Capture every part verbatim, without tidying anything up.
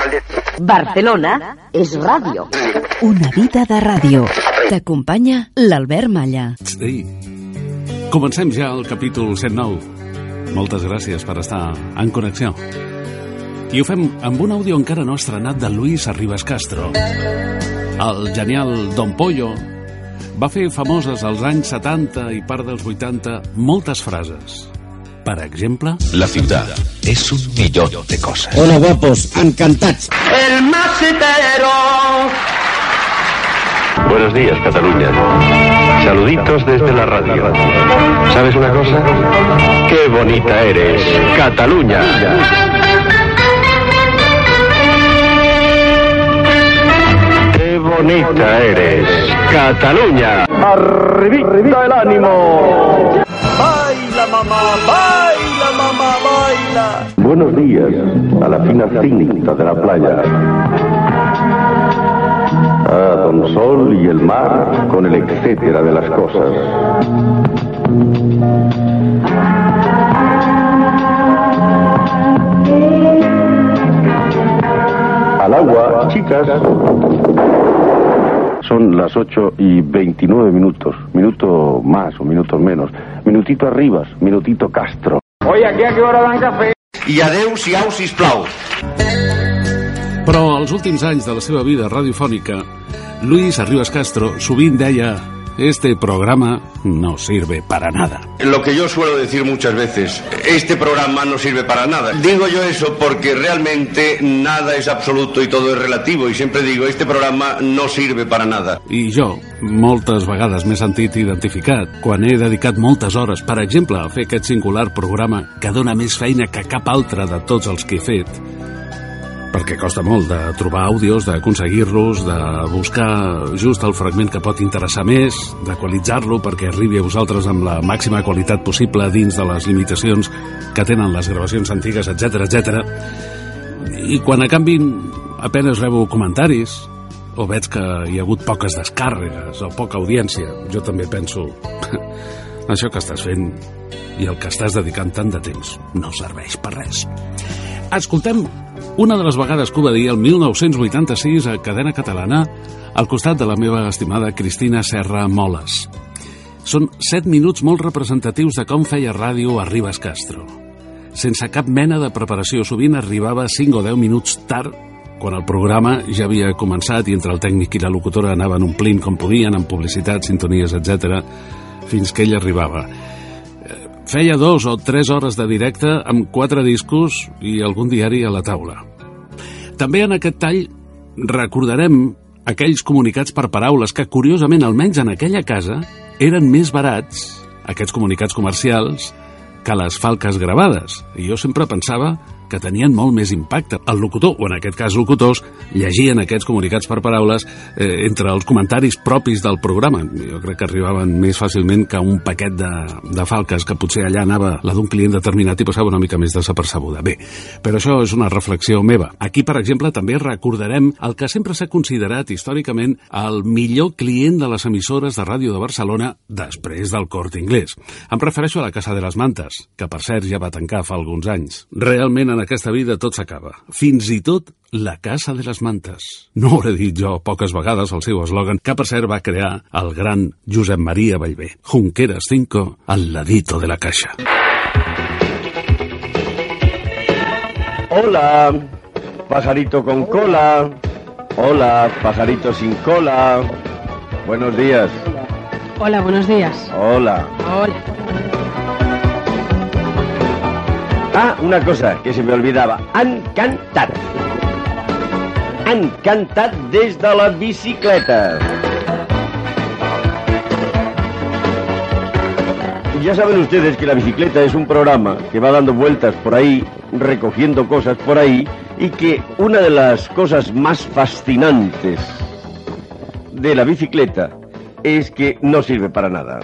Barcelona és ràdio. Una vida de ràdio. T'acompanya l'Albert Malla. Ei, comencem ja el capítol cent nou. Moltes gràcies per estar en connexió. I ho fem amb un àudio encara no estrenat de Luis Arribas Castro. El genial Don Pollo va fer famoses als anys setanta i part dels vuitanta moltes frases. Per exemple... La ciudad es un millón de cosas. Hola, guapos, encantats. El macetero. Buenos días, Cataluña. Saluditos desde la radio. ¿Sabes una cosa? ¡Qué bonita eres, Cataluña! ¡Qué bonita eres, Cataluña! Arribita el ánimo. Baila, mamá, baila, mamá, baila. Buenos días a la fina cinta de la playa. A Don Sol y el mar con el etcétera de las cosas. Al agua, chicas. Son las ocho y veintinueve minutos. Minuto más o minutos menos. Minutito Arribas, minutito Castro. Oye, aquí a qué hora dan café. I adeu-siau, sisplau. Però als últims anys de la seva vida radiofònica, Luis Arribas Castro sovint deia: este programa no sirve para nada. Lo que yo suelo decir muchas veces, este programa no sirve para nada. Digo yo eso porque realmente nada es absoluto y todo es relativo. Y siempre digo, este programa no sirve para nada. I jo, moltes vegades m'he sentit identificat quan he dedicat moltes hores, per exemple, a fer aquest singular programa que dona més feina que cap altre de tots els que he fet. Perquè costa molt de trobar àudios, d'aconseguir-los, de buscar just el fragment que pot interessar més, d'equalitzar-lo perquè arribi a vosaltres amb la màxima qualitat possible dins de les limitacions que tenen les gravacions antigues, etcètera, etcètera. I quan a canvi apenes rebo comentaris, o veig que hi ha hagut poques descàrregues o poca audiència, jo també penso, això que estàs fent i el que estàs dedicant tant de temps no serveix per res. Escoltem una de les vegades que ho va dir el mil nou-cents vuitanta-sis a Cadena Catalana al costat de la meva estimada Cristina Serra Moles. Són set minuts molt representatius de com feia ràdio Arribas Castro. Sense cap mena de preparació, sovint arribava cinc o deu minuts tard, quan el programa ja havia començat i entre el tècnic i la locutora anaven omplint com podien, amb publicitat, sintonies, etcètera, fins que ell arribava. Feia dos o tres hores de directe amb quatre discos i algun diari a la taula. També en aquest tall recordarem aquells comunicats per paraules que, curiosament, almenys en aquella casa, eren més barats, aquests comunicats comercials, que les falques gravades. I jo sempre pensava que tenien molt més impacte. El locutor, o en aquest cas locutors, llegien aquests comunicats per paraules eh, entre els comentaris propis del programa. Jo crec que arribaven més fàcilment que un paquet de, de falques, que potser allà anava la d'un client determinat i passava una mica més desapercebuda. Bé, però això és una reflexió meva. Aquí, per exemple, també recordarem el que sempre s'ha considerat històricament el millor client de les emissores de ràdio de Barcelona després del Corte Inglés. Em refereixo a la Casa de les Mantes, que per cert ja va tancar fa alguns anys. Realment en aquesta vida tot s'acaba. Fins i tot la Casa de les Mantes. No ho hauré dit jo poques vegades el seu eslògan, que per cert va crear el gran Josep Maria Ballbé. Junqueras cinco, al ladito de la caixa. Hola, pajarito con cola. Hola, pajarito sin cola. Buenos días. Hola, buenos días. Hola. Hola. Ah, una cosa que se me olvidaba. Encantat. Encantat des de la bicicleta. Ya saben ustedes que la bicicleta es un programa que va dando vueltas por ahí, recogiendo cosas por ahí, y que una de las cosas más fascinantes de la bicicleta es que no sirve para nada.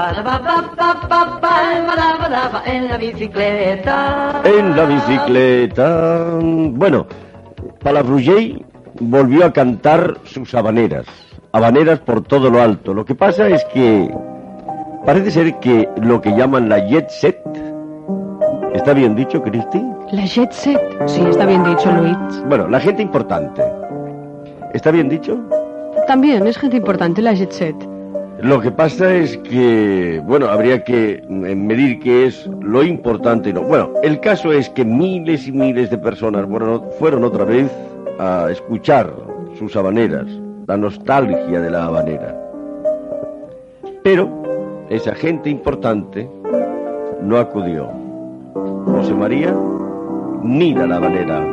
En la bicicleta. En la bicicleta. Bueno, Palafrugell volvió a cantar sus habaneras. Habaneras por todo lo alto. Lo que pasa es que parece ser que lo que llaman la jet set... ¿Está bien dicho, Cristi? La jet set. Sí, está bien dicho, Luis. Bueno, la gente importante. ¿Está bien dicho? También es gente importante la jet set. Lo que pasa es que, bueno, habría que medir qué es lo importante y no. Bueno, el caso es que miles y miles de personas bueno, fueron otra vez a escuchar sus habaneras, la nostalgia de la habanera. Pero esa gente importante no acudió. José María, mira la habanera.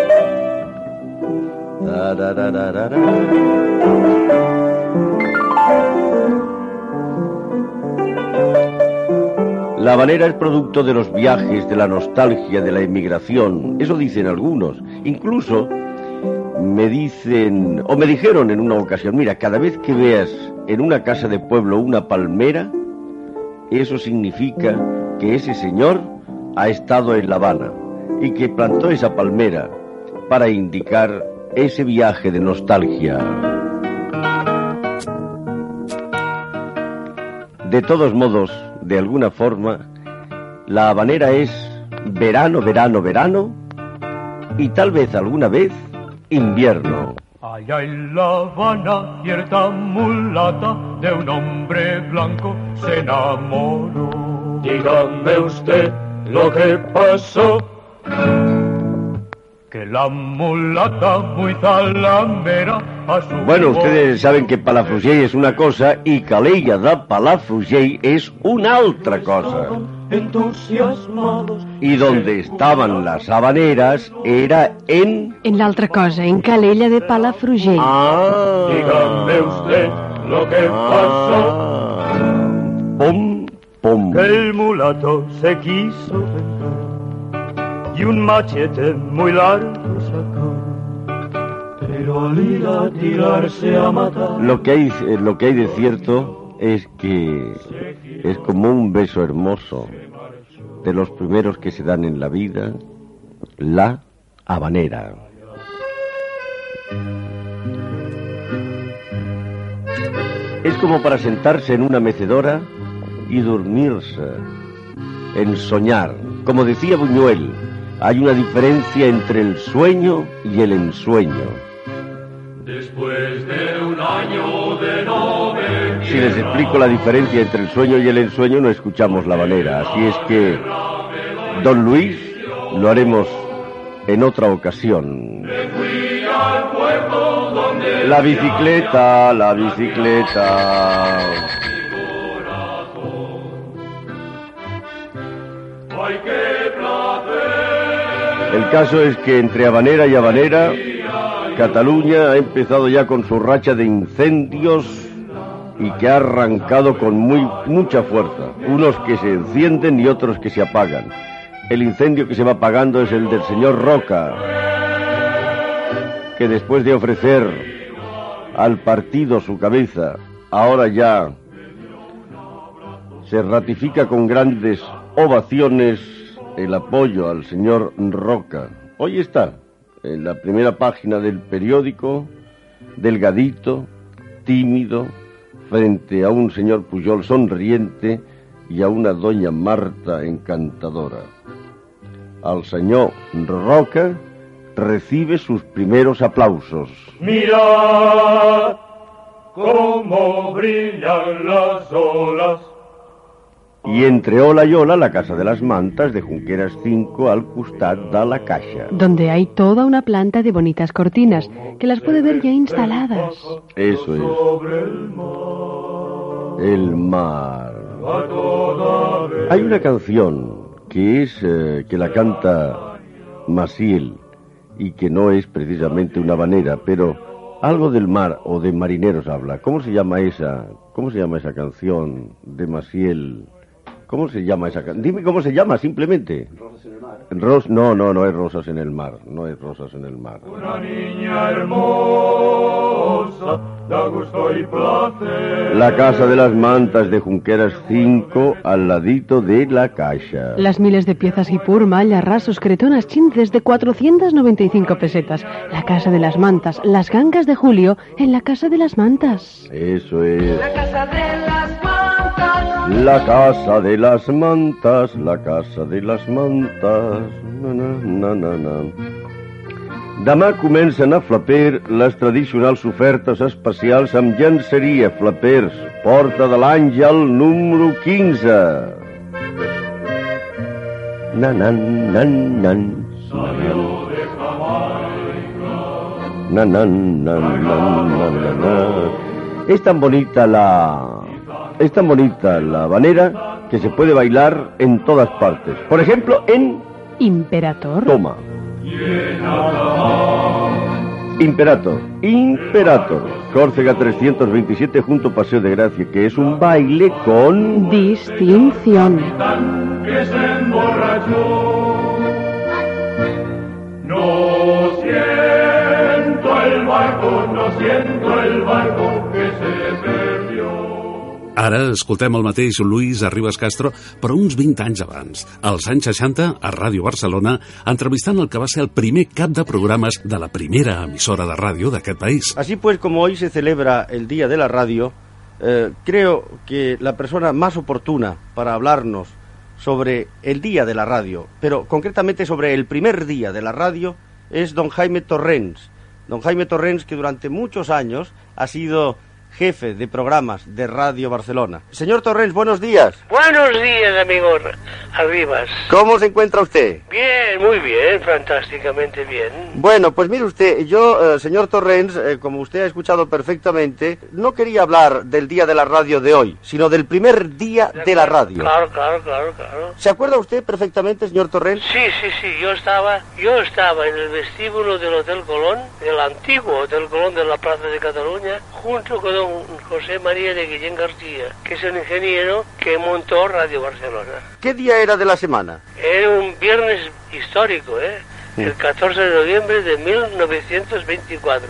La habanera es producto de los viajes, de la nostalgia, de la emigración. Eso dicen algunos. Incluso me dicen, o me dijeron en una ocasión, mira, cada vez que veas en una casa de pueblo una palmera, eso significa que ese señor ha estado en La Habana y que plantó esa palmera para indicar ese viaje de nostalgia. De todos modos, de alguna forma, la habanera es verano, verano, verano y tal vez alguna vez invierno. Allá en La Habana, cierta mulata de un hombre blanco se enamoró. Dígame usted lo que pasó, que la mulata muy zalamera a su... Bueno, ustedes saben que Palafrugell es una cosa y Calella de Palafrugell es una otra cosa. Y donde estaban las habaneras era en... En la otra cosa, en Calella de Palafrugell. Ah. Dígame usted lo que pasó. Pum, pum. Que el mulato se quiso vengar y un machete muy largo sacó, pero al ir a tirarse a matar... Lo que hay, lo que hay de cierto es que es como un beso hermoso, de los primeros que se dan en la vida, la habanera. Es como para sentarse en una mecedora y dormirse, en soñar. Como decía Buñuel, hay una diferencia entre el sueño y el ensueño. Después de un año de novena... Si les explico la diferencia entre el sueño y el ensueño, no escuchamos la habanera. Así es que, don Luis, lo haremos en otra ocasión. La bicicleta, la bicicleta... El caso es que entre habanera y habanera, Cataluña ha empezado ya con su racha de incendios y que ha arrancado con muy mucha fuerza. Unos que se encienden y otros que se apagan. El incendio que se va apagando es el del señor Roca, que después de ofrecer al partido su cabeza, ahora ya se ratifica con grandes ovaciones el apoyo al señor Roca. Hoy está en la primera página del periódico, delgadito, tímido, frente a un señor Pujol sonriente y a una doña Marta encantadora. Al señor Roca recibe sus primeros aplausos. Mirad cómo brillan las olas. Y entre ola y ola, la Casa de las Mantas de Junqueras cinco al costat de la Caixa. Donde hay toda una planta de bonitas cortinas, que las puede ver ya instaladas. Eso es. El mar. Hay una canción que es, eh, que la canta Maciel, y que no es precisamente una habanera, pero algo del mar o de marineros habla. ¿Cómo se llama esa, cómo se llama esa canción de Maciel? ¿Cómo se llama esa canción? Dime cómo se llama, simplemente. Rosas en el mar. Ros... No, no, no es Rosas en el mar. No es Rosas en el mar. Una niña hermosa, da gusto y placer. La Casa de las Mantas de Junqueras cinco, al ladito de la Caixa. Las miles de piezas Guipur, malla, rasos, cretonas, chintes de cuatrocientas noventa y cinco pesetas. La Casa de las Mantas, las gangas de Julio en la Casa de las Mantas. Eso es. La Casa de las Mantas. La casa de las mantas, la casa de les mantes... Na, na, na, na, na. Demà comencen a Flaper les tradicionals ofertes especials amb llenceria Flapers, Porta de l'Àngel número quinze. Nanan, nan, nan. Nanan, nan, nan, nan, nan. Es tan bonita la... Es tan bonita la habanera que se puede bailar en todas partes. Por ejemplo, en... Imperator. Toma. Imperator. Imperator. Córcega trescientos veintisiete junto a Paseo de Gracia, que es un baile con... distinción. Que se emborrachó. No siento el barco, no siento el barco que se perdió. Ara escoltem el mateix Luis Arribas Castro, però uns vint anys abans, als anys seixanta, a Ràdio Barcelona, entrevistant el que va ser el primer cap de programes de la primera emissora de ràdio d'aquest país. Así pues, como hoy se celebra el Día de la Radio, eh, creo que la persona más oportuna para hablarnos sobre el Día de la Radio, pero concretamente sobre el primer día de la radio, es don Jaime Torrens. Don Jaime Torrens, que durante muchos años ha sido jefe de programas de Radio Barcelona. Señor Torrens, buenos días. Buenos días, amigo Arribas. ¿Cómo se encuentra usted? Bien, muy bien, fantásticamente bien. Bueno, pues mire usted, yo, eh, señor Torrens, eh, como usted ha escuchado perfectamente, no quería hablar del Día de la Radio de hoy, sino del primer día de, de la radio. Claro, claro, claro, claro. ¿Se acuerda usted perfectamente, señor Torrens? Sí, sí, sí, yo estaba, yo estaba en el vestíbulo del Hotel Colón, del antiguo Hotel Colón de la Plaza de Cataluña, junto con don José María de Guillén García, que es el ingeniero que montó Radio Barcelona. ¿Qué día era de la semana? Era un viernes histórico, ¿eh? Sí. El catorce de noviembre de mil novecientos veinticuatro.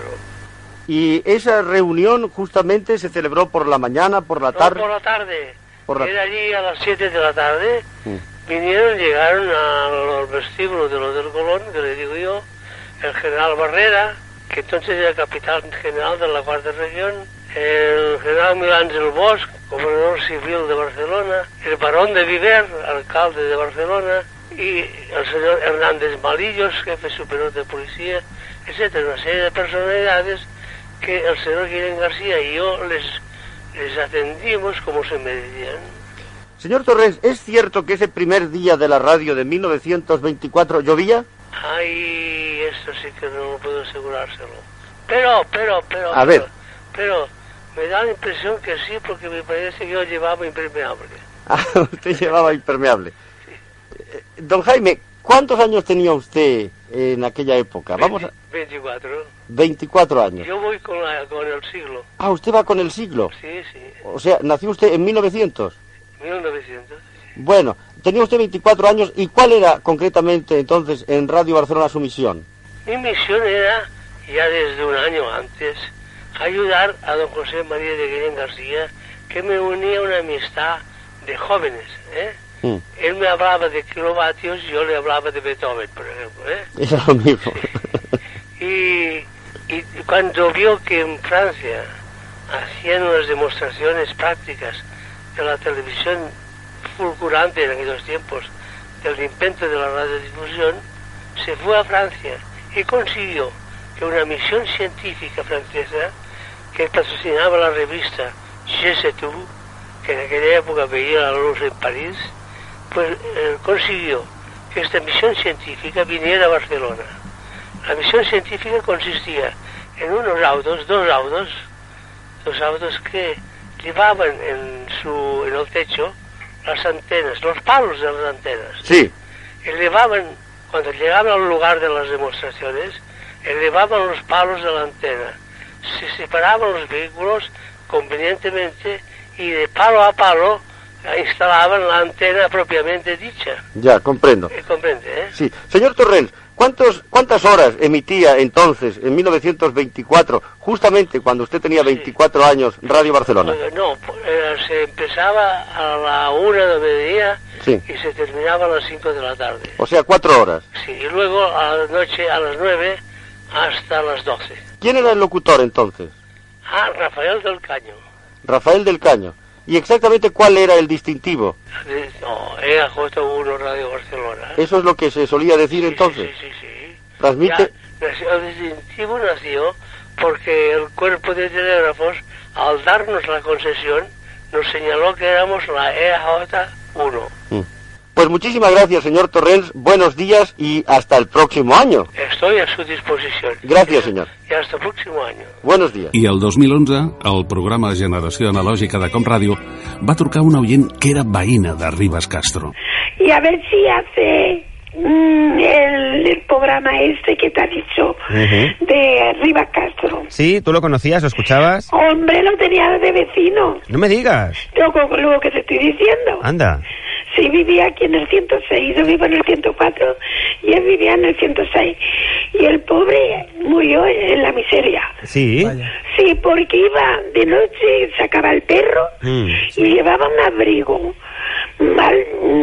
¿Y esa reunión justamente se celebró por la mañana, por la tarde? No, por la tarde. Por la... Era allí a las siete de la tarde. Sí. Vinieron, llegaron al vestíbulo del Hotel Colón, que le digo yo, el general Barrera, que entonces era capitán general de la cuarta región, el general Milán del Bosch, gobernador civil de Barcelona, el barón de Viver, alcalde de Barcelona, y el señor Hernández Malillos, jefe superior de policía, etcétera, una serie de personalidades que el señor Guillén García y yo les, les atendimos como se merecían. Señor Torrens, ¿es cierto que ese primer día de la radio de mil novecientos veinticuatro llovía? Ay, esto sí que no puedo asegurárselo. Pero, pero, pero... A pero, ver. Pero me da la impresión que sí, porque me parece que yo llevaba impermeable. Ah, usted llevaba impermeable. Sí. Don Jaime, ¿cuántos años tenía usted en aquella época? Vamos a... veinticuatro. veinticuatro años. Yo voy con, la, con el siglo. Ah, ¿usted va con el siglo? Sí, sí. O sea, ¿nació usted en mil novecientos? mil novecientos, sí. Bueno, tenía usted veinticuatro años, ¿y cuál era concretamente entonces en Radio Barcelona su misión? Mi misión era, ya desde un año antes, ayudar a don José María de Guillén García, que me unía una amistad de jóvenes, ¿eh? Mm. Él me hablaba de kilovatios y yo le hablaba de Beethoven, por ejemplo, ¿eh? Era lo mismo. Sí. Y, y cuando vio que en Francia hacían unas demostraciones prácticas de la televisión fulgurante en aquellos tiempos, del invento de la radiodifusión, se fue a Francia y consiguió que una misión científica francesa que patrocinaba la revista Je sais tout, que en aquella época veía la luz en París, pues eh, consiguió que esta misión científica viniera a Barcelona. La misión científica consistía en unos autos, dos autos, dos autos que llevaban en su en el techo las antenas, los palos de las antenas. Sí. Elevaban, cuando llegaban al lugar de las demostraciones, elevaban los palos de la antena, se separaban los vehículos convenientemente y de palo a palo instalaban la antena propiamente dicha. Ya, comprendo. ¿Eh, comprende, eh? Sí. Señor Torrens, ¿cuántos, ¿cuántas horas emitía entonces, en mil novecientos veinticuatro, justamente cuando usted tenía veinticuatro sí. años, Radio Barcelona? No, eh, se empezaba a la una de mediodía sí. y se terminaba a las cinco de la tarde. O sea, cuatro horas. Sí, y luego a la noche a las nueve hasta las doce. ¿Quién era el locutor entonces? Ah, Rafael del Caño. Rafael del Caño. ¿Y exactamente cuál era el distintivo? No, E A J uno Radio Barcelona. ¿Eso es lo que se solía decir sí, entonces? Sí, sí, sí. sí. Transmite... Ya, nació, el distintivo nació porque el cuerpo de telégrafos, al darnos la concesión, nos señaló que éramos la E A J uno. Mm. Pues muchísimas gracias, señor Torrents, buenos días y hasta el próximo año. Estoy a su disposición. Gracias, señor. Y hasta el próximo año. Buenos días. I el dos mil onze, el programa Generació Analògica de Com Ràdio va trucar una oient que era veïna de Ribas Castro. Y a ver si hace mm, el, el programa este que te ha dicho, uh-huh. de Ribas Castro. Sí, ¿tú lo conocías, lo escuchabas? Hombre, lo tenía de vecino. No me digas. Lo, lo que te estoy diciendo. Anda. Sí, vivía aquí en el ciento seis, yo vivo en el ciento cuatro y él vivía en el ciento seis. Y el pobre murió en la miseria. Sí. Vaya. Sí, porque iba de noche, sacaba el perro mm. y llevaba un abrigo mal,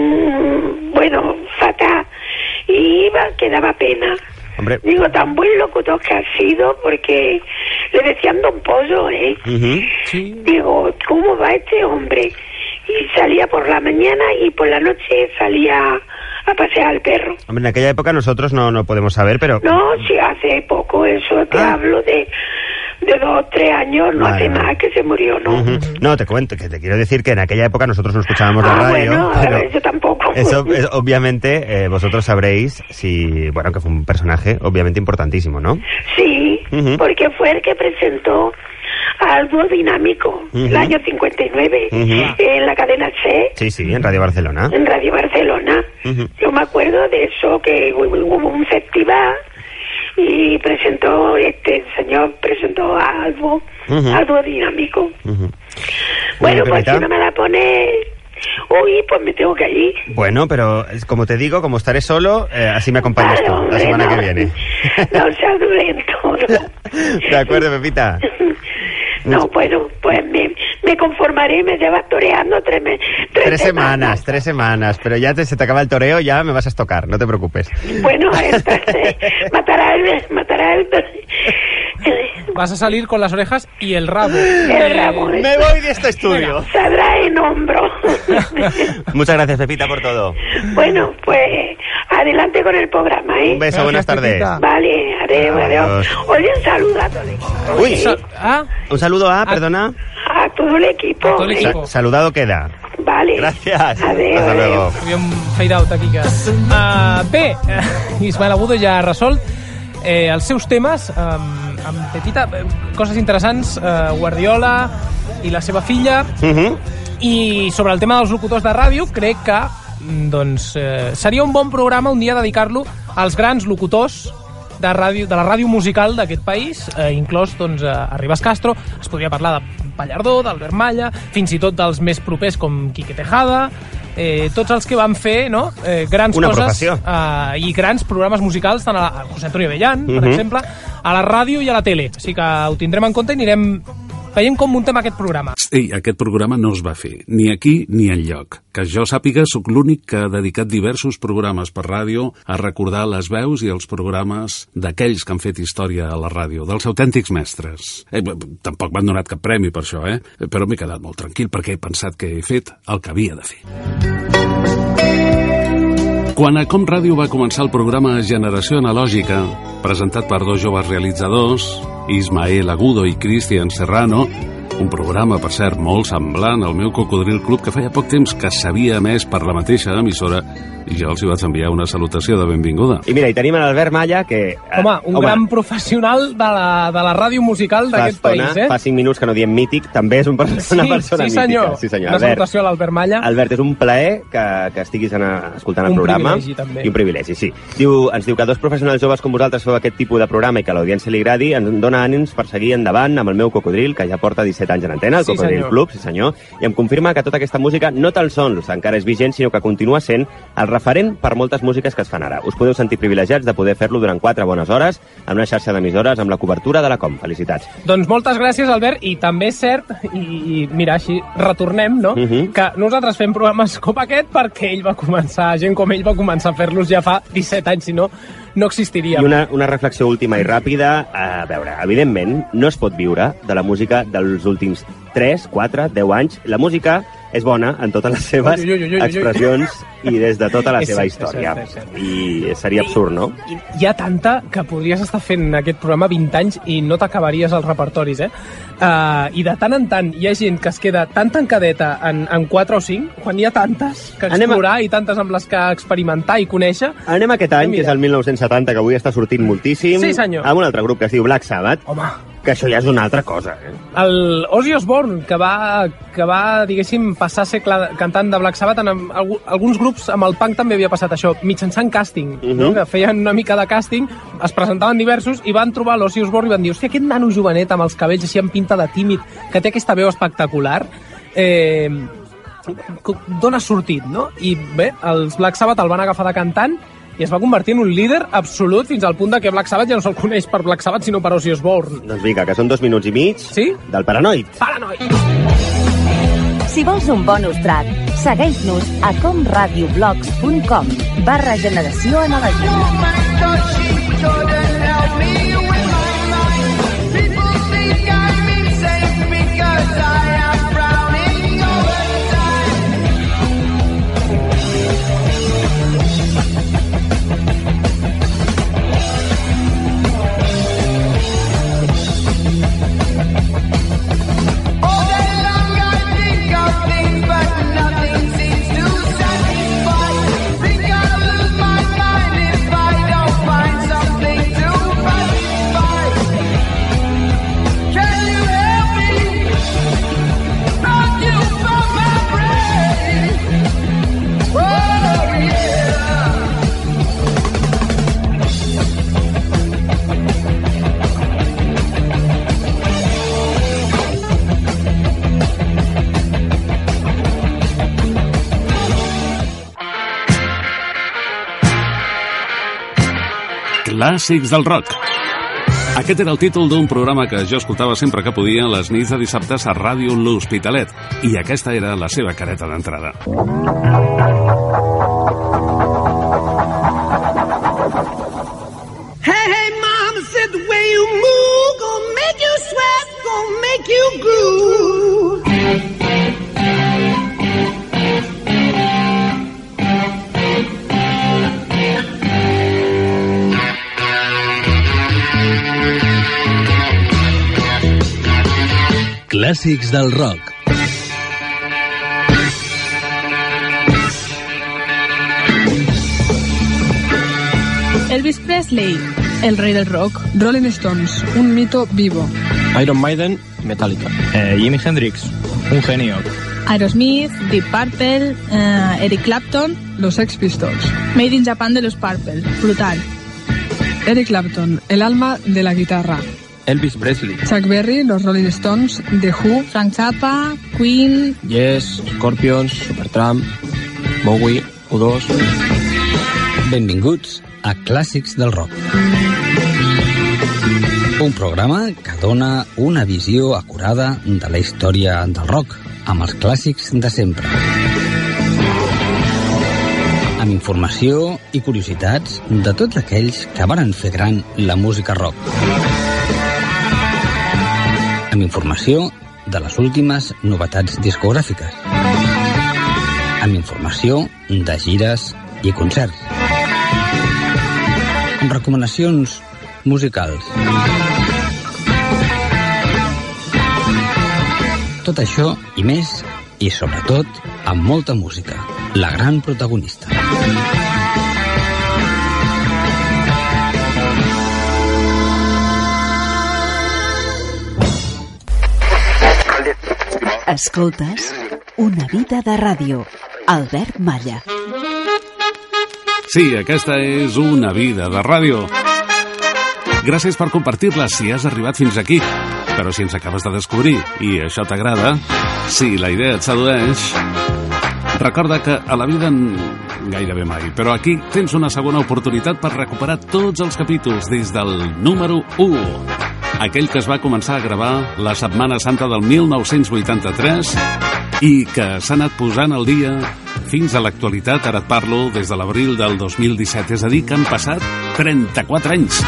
mmm, bueno, fatal. Y iba, que daba pena. Hombre. Digo, tan buen locutor que ha sido, porque le decían Don Pollo, ¿eh? Uh-huh. Sí. Digo, ¿cómo va este hombre? Y salía por la mañana y por la noche salía a pasear al perro. Hombre, en aquella época nosotros no, no podemos saber, pero... No, sí, hace poco, eso te ah. hablo de... de dos, tres años, no vale, hace nada que se murió, ¿no? Uh-huh. No, te cuento, que te quiero decir que en aquella época nosotros no escuchábamos la ah, radio. Bueno, pero yo tampoco. Eso, es, obviamente, eh, vosotros sabréis si, bueno, que fue un personaje obviamente importantísimo, ¿no? Sí, uh-huh. porque fue el que presentó algo dinámico, uh-huh. el año cincuenta y nueve, uh-huh. en la cadena C. Sí, sí, en Radio Barcelona. En Radio Barcelona. Uh-huh. Yo me acuerdo de eso, que hubo un festival y presentó, este señor presentó algo, uh-huh. algo dinámico. Uh-huh. Bueno, pues si no me la pone... Uy, pues me tengo que ir. Bueno, pero como te digo, como estaré solo, eh, así me acompañas vale, tú, hombre, la semana no, que viene. No seas violento, no. De acuerdo, Pepita. No, bueno, pues me, me conformaré, me llevas toreando tres, tres, tres semanas. semanas. Tres semanas, pero ya te, se te acaba el toreo, ya me vas a estocar, no te preocupes. Bueno, entonces, matará el... Matará el vas a salir con las orejas y el rabo. El rabo. Me, me voy de este estudio. Saldrá en hombro. Muchas gracias, Pepita, por todo. Bueno, pues adelante con el programa, ¿eh? Un beso, gracias, buenas tardes. Pepita. Vale, adiós, adiós. Oye, un saludo a todo el equipo. Uy, ¿sí? ¿Ah? Un saludo a, perdona. A todo el equipo. A todo el equipo. Sa saludado queda. Vale. Gracias. Adéu, hasta luego. Hi havia un fade out aquí que... Uh, bé, uh, Ismael Agudo ja ha resolt eh, els seus temes um, amb Pepita, eh, coses interessants, uh, Guardiola i la seva filla, uh-huh. i sobre el tema dels locutors de ràdio crec que doncs, eh, seria un bon programa un dia dedicar-lo als grans locutors de, ràdio, de la ràdio musical d'aquest país, eh, inclòs doncs, a Ribas Castro. Es podria parlar de Pallardó, d'Albert Malla, fins i tot dels més propers com Quique Tejada, eh, tots els que van fer, no? eh, grans Una coses eh, i grans programes musicals, tant a, la, a José Antonio Avellán, uh-huh. per exemple, a la ràdio i a la tele. Així que ho tindrem en compte i anirem veient com muntem aquest programa. Ei, aquest programa no es va fer, ni aquí ni enlloc. Que jo sàpiga, sóc l'únic que ha dedicat diversos programes per ràdio a recordar les veus i els programes d'aquells que han fet història a la ràdio, dels autèntics mestres. Eh, tampoc m'han donat cap premi per això, eh? Però m'he quedat molt tranquil perquè he pensat que he fet el que havia de fer. Quan a Com Ràdio va començar el programa Generació Analògica, presentat per dos joves realitzadors, Ismael Agudo i Cristian Serrano, un programa, per cert, molt semblant al meu Cocodril Club, que feia poc temps que s'havia emès per la mateixa emissora, i jo els hi vaig enviar una salutació de benvinguda. I mira, hi tenim l'Albert Malla, que... Home, un home, gran professional de la, de la ràdio musical d'aquest país, eh? Fa cinc minuts que no diem mític, també és un persona, sí, una persona sí, senyor. mítica. Sí, senyor. Una Albert, salutació a l'Albert Malla. Albert, és un plaer que, que estiguis en, escoltant el un programa. Un privilegi, també. I un privilegi, sí. Diu, ens diu que dos professionals joves com vosaltres feu aquest tipus de programa i que a l'audiència li agradi, ens dona ànims per seguir endavant amb el meu Cocodril, que ja porta disset anys en antena, el sí, Cocodril senyor. Club, sí senyor, i em confirma que tota aquesta música no tan sols encara és vigent, sinó que continua sent el referent per moltes músiques que es fan ara. Us podeu sentir privilegiats de poder fer-lo durant quatre bones hores en una xarxa d'emissores amb la cobertura de la Com. Felicitats. Doncs moltes gràcies, Albert, i també és cert, i, i mira, així retornem, no?, uh -huh. que nosaltres fem programes com aquest perquè ell va començar, gent com ell va començar a fer-los ja fa disset anys, si no, no existiria. I una, una reflexió última i ràpida. A veure, evidentment, no es pot viure de la música dels últims tres, quatre, deu anys. La música és bona en totes les seves ui, ui, ui, ui, ui. expressions i des de tota la és seva cert, història. És cert, és cert. I seria absurd, no? I, hi ha tanta que podries estar fent aquest programa vint anys i no t'acabaries els repertoris, eh? Uh, I de tant en tant hi ha gent que es queda tan tancadeta en, en quatre o cinc, quan hi ha tantes que explorar a... i tantes amb les que experimentar i conèixer. Anem aquest any, que és el mil nou-cents setanta, que avui està sortint moltíssim, sí, senyor. amb un altre grup que es diu Black Sabbath. Home, que això ja és una altra cosa, eh? El Ozzy Osbourne, que va, que va diguéssim, passar a ser cantant de Black Sabbath, en alguns grups amb el punk també havia passat això, mitjançant càsting, uh-huh. no? Que feien una mica de càsting, es presentaven diversos i van trobar l'Ozzy Osbourne i van dir, hòstia, aquest nano jovenet amb els cabells així amb pinta de tímid, que té aquesta veu espectacular, eh, dona sortit, no? I bé, els Black Sabbath el van agafar de cantant i es va convertir en un líder absolut fins al punt de que Black Sabbath ja no se'l coneix per Black Sabbath sinó per Ozzy Osbourne. Doncs vinga, que són dos minuts i mig sí? del Paranoid. Paranoid! Si vols un bonus track, segueix-nos a comradioblogs punt com barra generació analògica. Clàssics del rock. Aquest era el títol d'un programa que jo escoltava sempre que podia les nits de dissabtes a Ràdio L'Hospitalet. I aquesta era la seva careta d'entrada. Hey, hey, mama said the way you move gonna make you sweat, gonna make you groove. Clàssics del rock. Elvis Presley, el rey del rock. Rolling Stones, un mito vivo. Iron Maiden, Metallica. Eh, Jimi Hendrix, un genio. Aerosmith, Deep Purple, eh, Eric Clapton, los Sex Pistols. Made in Japan de los Purple, brutal. Eric Clapton, el alma de la guitarra. Elvis Presley. Chuck Berry, los Rolling Stones, The Who. Frank Zappa, Queen. Yes, Scorpions, Supertramp, Bowie, U dos. Benvinguts a Clàssics del Rock. Un programa que dona una visió acurada de la història del rock, amb els clàssics de sempre. Amb informació i curiositats de tots aquells que varen fer gran la música rock. Amb informació de les últimes novetats discogràfiques. Amb informació de gires i concerts. Amb recomanacions musicals. Tot això i més, i sobretot amb molta música. La gran protagonista. Escoltes Una vida de ràdio. Albert Malla. Sí, aquesta és Una vida de ràdio. Gràcies per compartir-la si has arribat fins aquí. Però si ens acabes de descobrir i això t'agrada, si la idea et sedueix, recorda que a la vida gairebé mai. Però aquí tens una segona oportunitat per recuperar tots els capítols des del número u. Aquell que es va començar a gravar la Setmana Santa del mil nou-cents vuitanta-tres i que s'ha anat posant al dia fins a l'actualitat. Ara et parlo des de l'abril del dos mil disset, és a dir, que han passat trenta-quatre anys.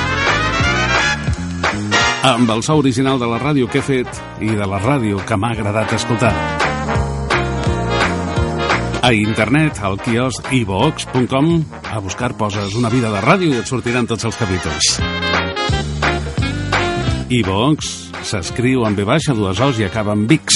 Amb el so original de la ràdio que he fet i de la ràdio que m'ha agradat escoltar. A internet, al quiosc i vox punt com, a buscar poses Una vida de ràdio i et sortiran tots els capítols. iVox s'escriu amb ve baixa, dues os i acaba amb Vix.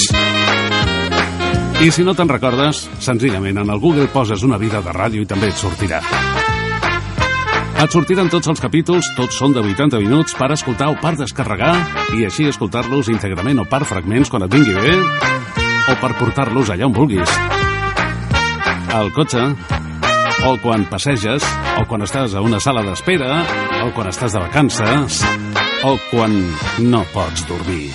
I si no te'n recordes, senzillament en el Google poses Una vida de ràdio i també et sortirà. Et sortiran tots els capítols, tots són de vuitanta minuts, per escoltar o per descarregar i així escoltar-los íntegrament o per fragments quan et vingui bé o per portar-los allà on vulguis. Al cotxe, o quan passeges, o quan estàs a una sala d'espera, o quan estàs de vacances, o quan no pots dormir.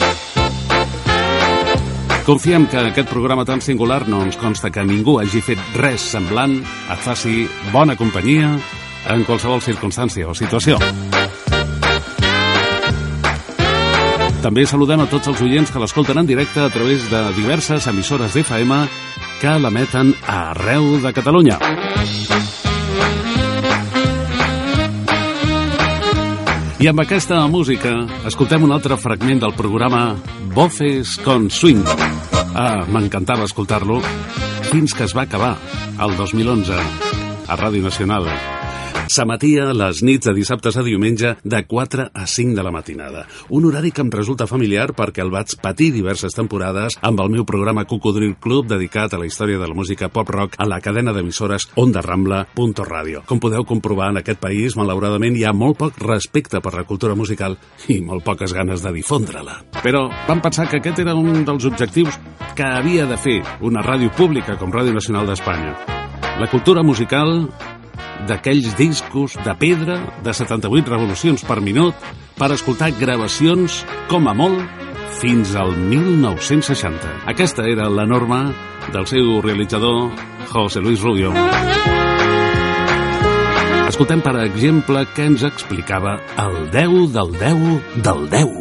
Confiem que aquest programa tan singular no ens consta que ningú hagi fet res semblant, et faci bona companyia en qualsevol circumstància o situació. També saludem a tots els oients que l'escolten en directe a través de diverses emissores d'F M que l'emeten arreu de Catalunya. I amb aquesta música escoltem un altre fragment del programa Voces con Swing. Ah, m'encantava escoltar-lo fins que es va acabar, el dos mil onze, a Ràdio Nacional. S'emetia les nits de dissabtes a diumenge de quatre a cinc de la matinada. Un horari que em resulta familiar perquè el vaig patir diverses temporades amb el meu programa Cocodril Club dedicat a la història de la música pop-rock a la cadena d'emissores Onda Rambla Punto Radio. Com podeu comprovar, en aquest país, malauradament, hi ha molt poc respecte per la cultura musical i molt poques ganes de difondre-la. Però vam pensar que aquest era un dels objectius que havia de fer una ràdio pública com Ràdio Nacional d'Espanya. La cultura musical d'aquells discos de pedra de setanta-vuit revolucions per minut per escoltar gravacions, com a molt, fins al mil nou-cents seixanta. Aquesta era la norma del seu realitzador, José Luis Rubio. Escoltem, per exemple, què ens explicava el deu del deu del deu.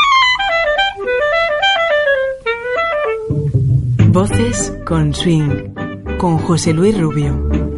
Voces con Swing, con José Luis Rubio.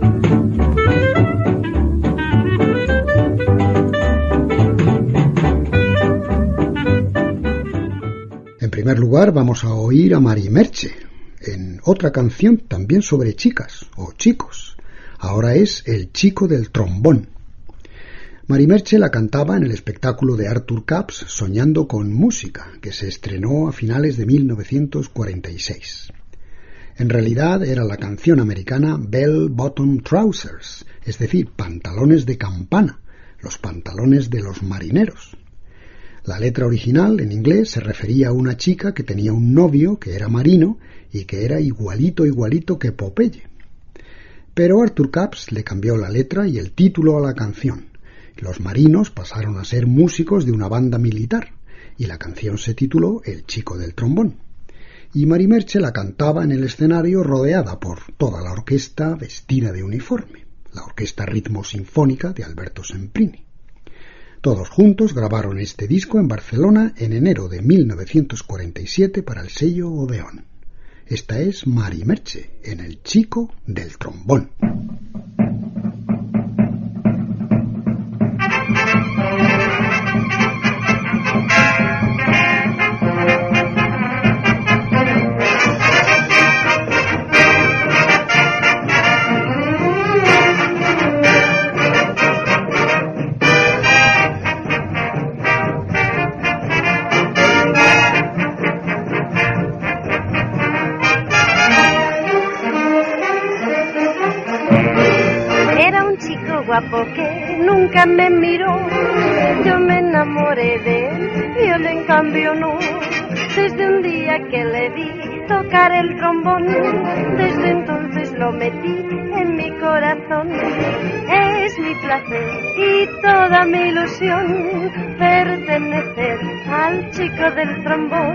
En primer lugar, vamos a oír a Mari Merche en otra canción también sobre chicas o chicos. Ahora es El chico del trombón. Mari Merche la cantaba en el espectáculo de Arthur Capps Soñando con música, que se estrenó a finales de mil novecientos cuarenta y seis. En realidad era la canción americana Bell Bottom Trousers, es decir, pantalones de campana, los pantalones de los marineros. La letra original, en inglés, se refería a una chica que tenía un novio que era marino y que era igualito, igualito que Popeye. Pero Arthur Capps le cambió la letra y el título a la canción. Los marinos pasaron a ser músicos de una banda militar y la canción se tituló El chico del trombón. Y Mari Merche la cantaba en el escenario rodeada por toda la orquesta vestida de uniforme, la Orquesta Ritmo Sinfónica de Alberto Semprini. Todos juntos grabaron este disco en Barcelona en enero de mil novecientos cuarenta y siete para el sello Odeón. Esta es Mari Merche en El chico del trombón. Guapo que nunca me miró, yo me enamoré de él y él en cambio no. Desde un día que le vi tocar el trombón, desde entonces lo metí en mi corazón. Es mi placer y toda mi ilusión pertenecer al chico del trombón.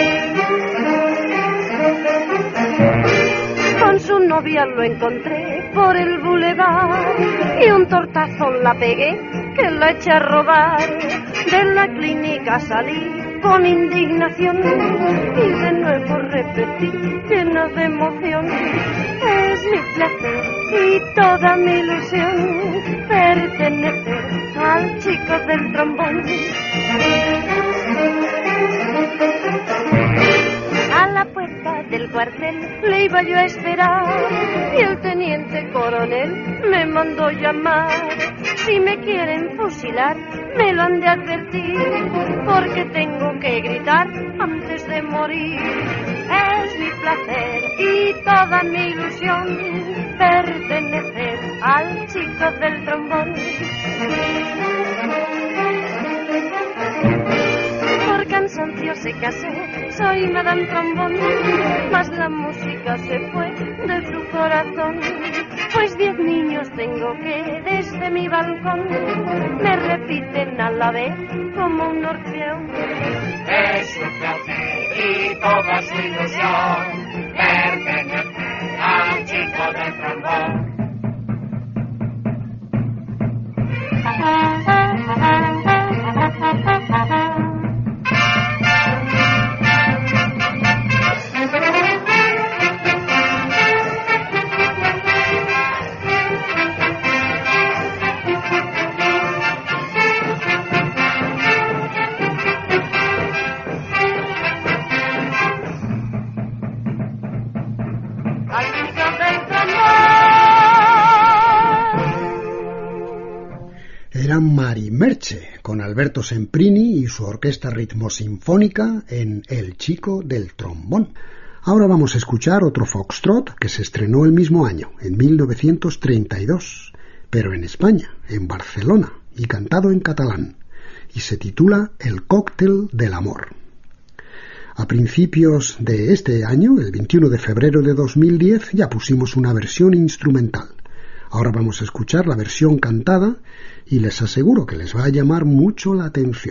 Con su novia lo encontré por el bulevar y un tortazo la pegué que la eché a robar. De la clínica salí con indignación y de nuevo repetí llena de emoción. Es mi placer y toda mi ilusión pertenecer al chico del trombón. A la puerta del cuartel le iba yo a esperar y el teniente coronel me mandó llamar. Si me quieren fusilar, me lo han de advertir, porque tengo que gritar antes de morir. Es mi placer y toda mi ilusión pertenecer al chico del trombón. Por cansancio se casó, soy Madame Trombón, mas la música se fue de su corazón. Pues diez niños tengo que desde mi balcón me repiten a la vez como un orfeón. Es un placer y toda su ilusión pertenecer al chico del trombón. Era Mari Merche, con Alberto Semprini y su orquesta ritmo-sinfónica en El chico del trombón. Ahora vamos a escuchar otro foxtrot que se estrenó el mismo año, en mil novecientos treinta y dos, pero en España, en Barcelona, y cantado en catalán, y se titula El cóctel del amor. A principios de este año, el veintiuno de febrero de dos mil diez, ya pusimos una versión instrumental. Ahora vamos a escuchar la versión cantada y les aseguro que les va a llamar mucho la atención.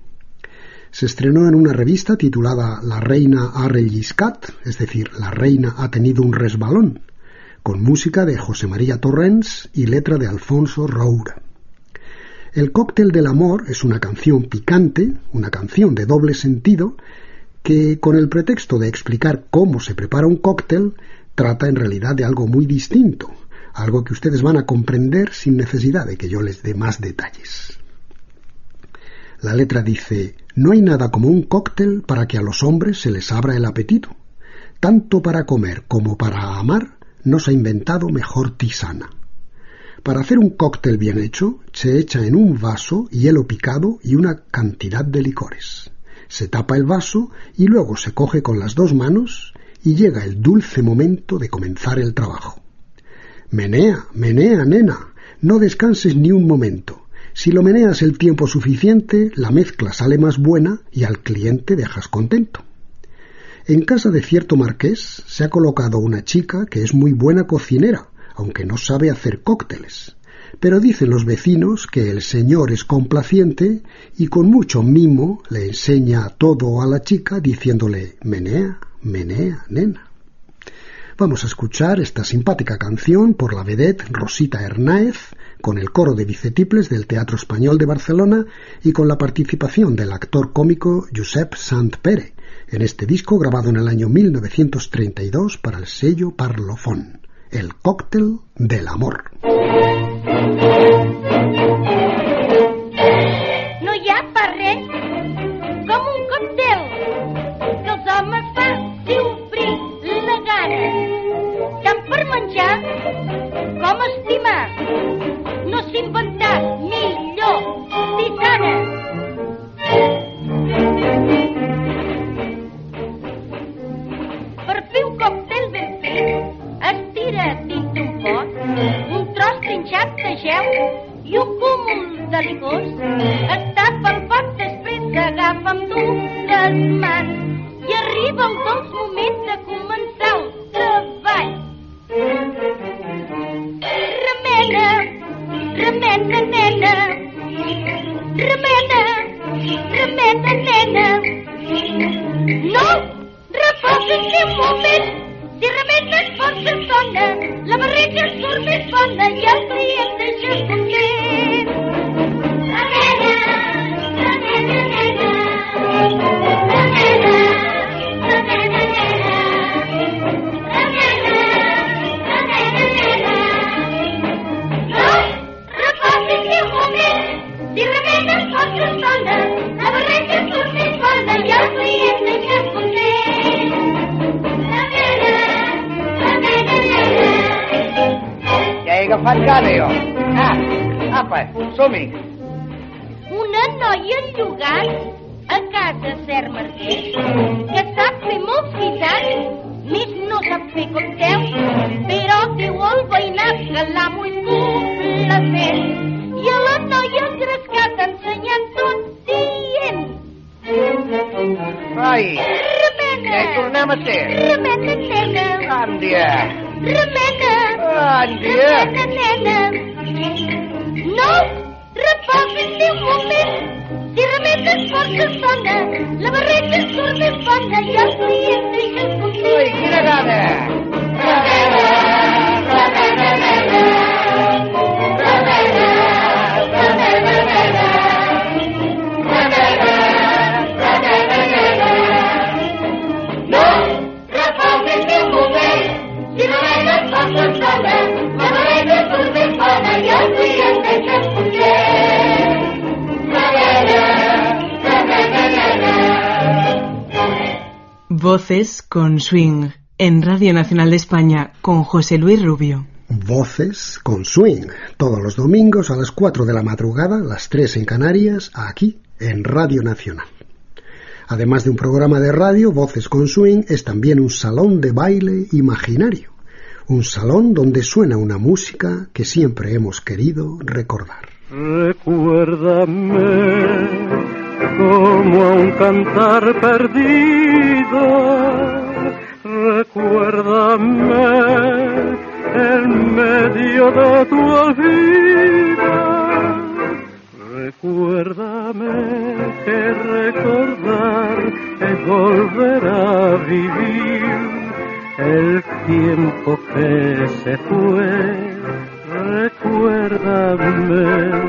Se estrenó en una revista titulada La reina ha relliscat, es decir, La reina ha tenido un resbalón, con música de José María Torrents y letra de Alfonso Roura. El cóctel del amor es una canción picante, una canción de doble sentido, que con el pretexto de explicar cómo se prepara un cóctel, trata en realidad de algo muy distinto, algo que ustedes van a comprender sin necesidad de que yo les dé más detalles. La letra dice: no hay nada como un cóctel para que a los hombres se les abra el apetito. Tanto para comer como para amar no se ha inventado mejor tisana. Para hacer un cóctel bien hecho, se echa en un vaso hielo picado y una cantidad de licores. Se tapa el vaso y luego se coge con las dos manos y llega el dulce momento de comenzar el trabajo. Menea, menea, nena, no descanses ni un momento. Si lo meneas el tiempo suficiente, la mezcla sale más buena y al cliente dejas contento. En casa de cierto marqués se ha colocado una chica que es muy buena cocinera, aunque no sabe hacer cócteles. Pero dicen los vecinos que el señor es complaciente y con mucho mimo le enseña todo a la chica diciéndole: menea, menea, nena. Vamos a escuchar esta simpática canción por la vedette Rosita Hernáez, con el coro de Bicetiples del Teatro Español de Barcelona y con la participación del actor cómico Josep Santpere, en este disco grabado en el año mil novecientos treinta y dos para el sello Parlophone, El cóctel del amor. No hi ha per res com un còctel que els homes fan si obrir la gana. Tant per menjar com estimar no s'ha inventat millor tisana. Per fer un còctel ben fet es tira dins d'un pot un tros trinxat de gel i un cúmul de licors. Es tapa el pot, després s'agafa amb dues mans i arriba el dolç moment de començar el treball. Remena, remena, nena, remena, remena, nena. No, reposa-t'hi un moment, Si remetes força estona, la barreja surt més bona i el client deixa content. Remena, remena, nena, remena, remena, nena, remena, remena, nena. No, reposis ni un moment, si remetes força estona, la barreja surt més bona i el client deixa content. Ja he agafat gana, jo. Ah, apa, som-hi. Una noia llogant a casa Cert Marquès, que sap fer molts guisats, més no sap fer com deu, però diu el veïnat que l'amo és complacent. I a la noia engrescat ensenyant tot dient... Ai, remena, ja hi tornem a ser. Remena, nena. Àndia. Remena, Àndia. remena, nena. No, reposis ni un moment. Si remetes força estona, la barreja surt més bona i el client deixa content. Ai, quina gana. Remena, remena, nena. Remena, remena, nena. Remena, remena, nena. No, reposis ni un moment. Si remetes força estona, la barreja surt més bona i el client deixa content. Voces con Swing, en Radio Nacional de España, con José Luis Rubio. Voces con Swing, todos los domingos a las cuatro de la madrugada, las tres en Canarias, aquí en Radio Nacional. Además de un programa de radio, Voces con Swing es también un salón de baile imaginario. Un salón donde suena una música que siempre hemos querido recordar. Recuérdame como a un cantar perdido, recuérdame en medio de tu olvido, recuérdame que recordar es volver a vivir el tiempo que se fue, recuérdame.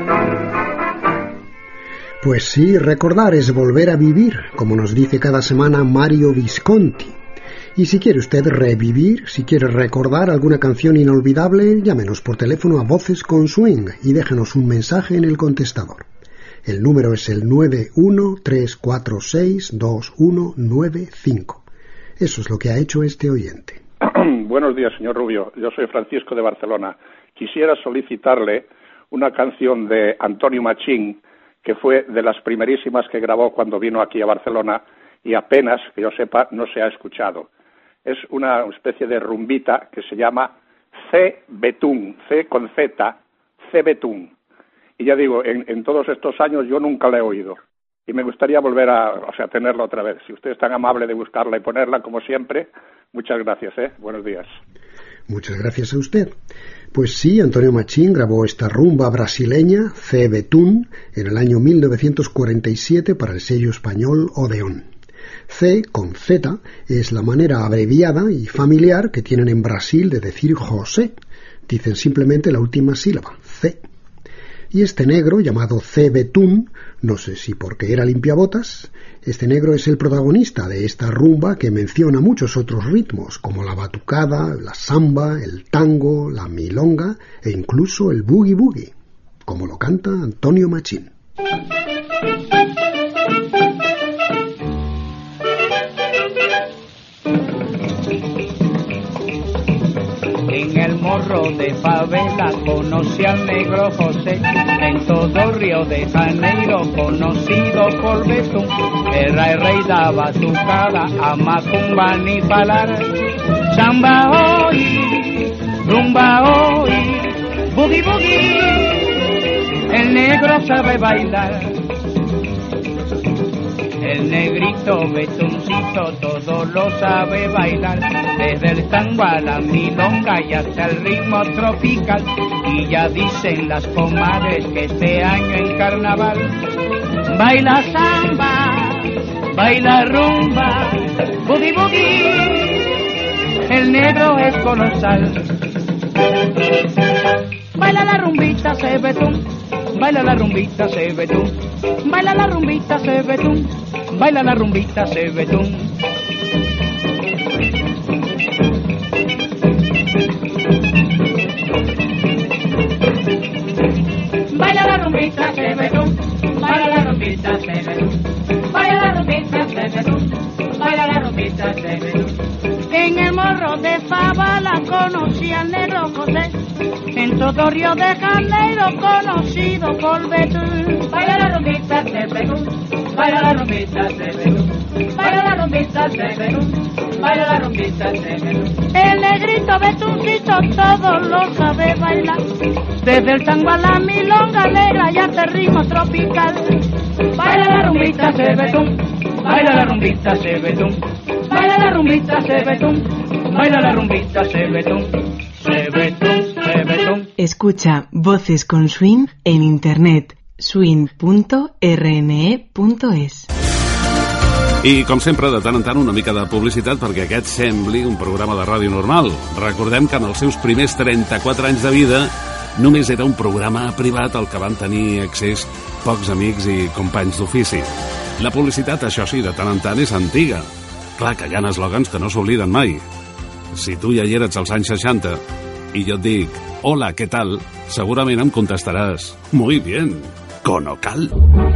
Pues sí, recordar es volver a vivir, como nos dice cada semana Mario Visconti. Y si quiere usted revivir, si quiere recordar alguna canción inolvidable, llámenos por teléfono a Voces con Swing y déjenos un mensaje en el contestador. El número es el nueve uno tres cuatro seis dos uno nueve cinco. Eso es lo que ha hecho este oyente. Buenos días, señor Rubio. Yo soy Francisco de Barcelona. Quisiera solicitarle una canción de Antonio Machín, que fue de las primerísimas que grabó cuando vino aquí a Barcelona y apenas, que yo sepa, no se ha escuchado. Es una especie de rumbita que se llama C. Betún, C con Z, C. Betún. Y ya digo, en, en todos estos años yo nunca la he oído. Y me gustaría volver a, o sea, tenerla otra vez. Si usted es tan amable de buscarla y ponerla, como siempre, muchas gracias, ¿eh? Buenos días. Muchas gracias a usted. Pues sí, Antonio Machín grabó esta rumba brasileña, C. Betún, en el año mil novecientos cuarenta y siete para el sello español Odeón. C con Z es la manera abreviada y familiar que tienen en Brasil de decir José. Dicen simplemente la última sílaba, C. Y este negro, llamado C. Betún, no sé si porque era limpiabotas, este negro es el protagonista de esta rumba que menciona muchos otros ritmos, como la batucada, la samba, el tango, la milonga e incluso el boogie boogie, como lo canta Antonio Machín. En el morro de favela conocí al negro José, en todo Río de Janeiro conocido por Betún. Era el rey da batucada, a macumba ni palar. Samba hoy, rumba hoy, boogie boogie, el negro sabe bailar. El negrito Betuncito todo lo sabe bailar, desde el tango a la milonga y hasta el ritmo tropical. Y ya dicen las comadres que este año en carnaval baila samba, baila rumba, boogie boogie, el negro es colosal. Baila la rumbita, se ve tú, baila la rumbita, se ve tú, baila la rumbita, se ve tú, baila la rumbita, se ve tú. Baila la rumbita, se ve tú, baila la rumbita, se ve tú, baila la rumbita, se ve tú, baila la rumbita, se ve tú. En el Morro de Fava la conocí al negro José, en todo Río de Janeiro conocido por Betún. Baila la rumbita, se ve tú, baila la rumbita, se ve tú, baila la rumbita, se ve tú, baila la rumbita, se ve tú. El negrito Betuncito todo lo sabe bailar, desde el tango a la milonga negra y hasta el ritmo tropical. Baila la rumbita, se ve tú, baila la rumbita, se ve tú, baila la rumbita, se ve tú, baila la rumbita, se ve tú, se ve tú, se ve tú. Escucha Voces con Swing en internet swing punto r n e punto es. I, com sempre, de tant en tant una mica de publicitat perquè aquest sembli un programa de ràdio normal. Recordem que en els seus primers trenta-quatre anys de vida només era un programa privat al que van tenir accés pocs amics i companys d'ofici. La publicitat, això sí, de tant en tant és antiga. Clar que hi ha eslògans que no s'obliden mai. Si tu ja hi eres als anys seixanta i jo et dic, hola, què tal? Segurament em contestaràs, muy bien, Conocal.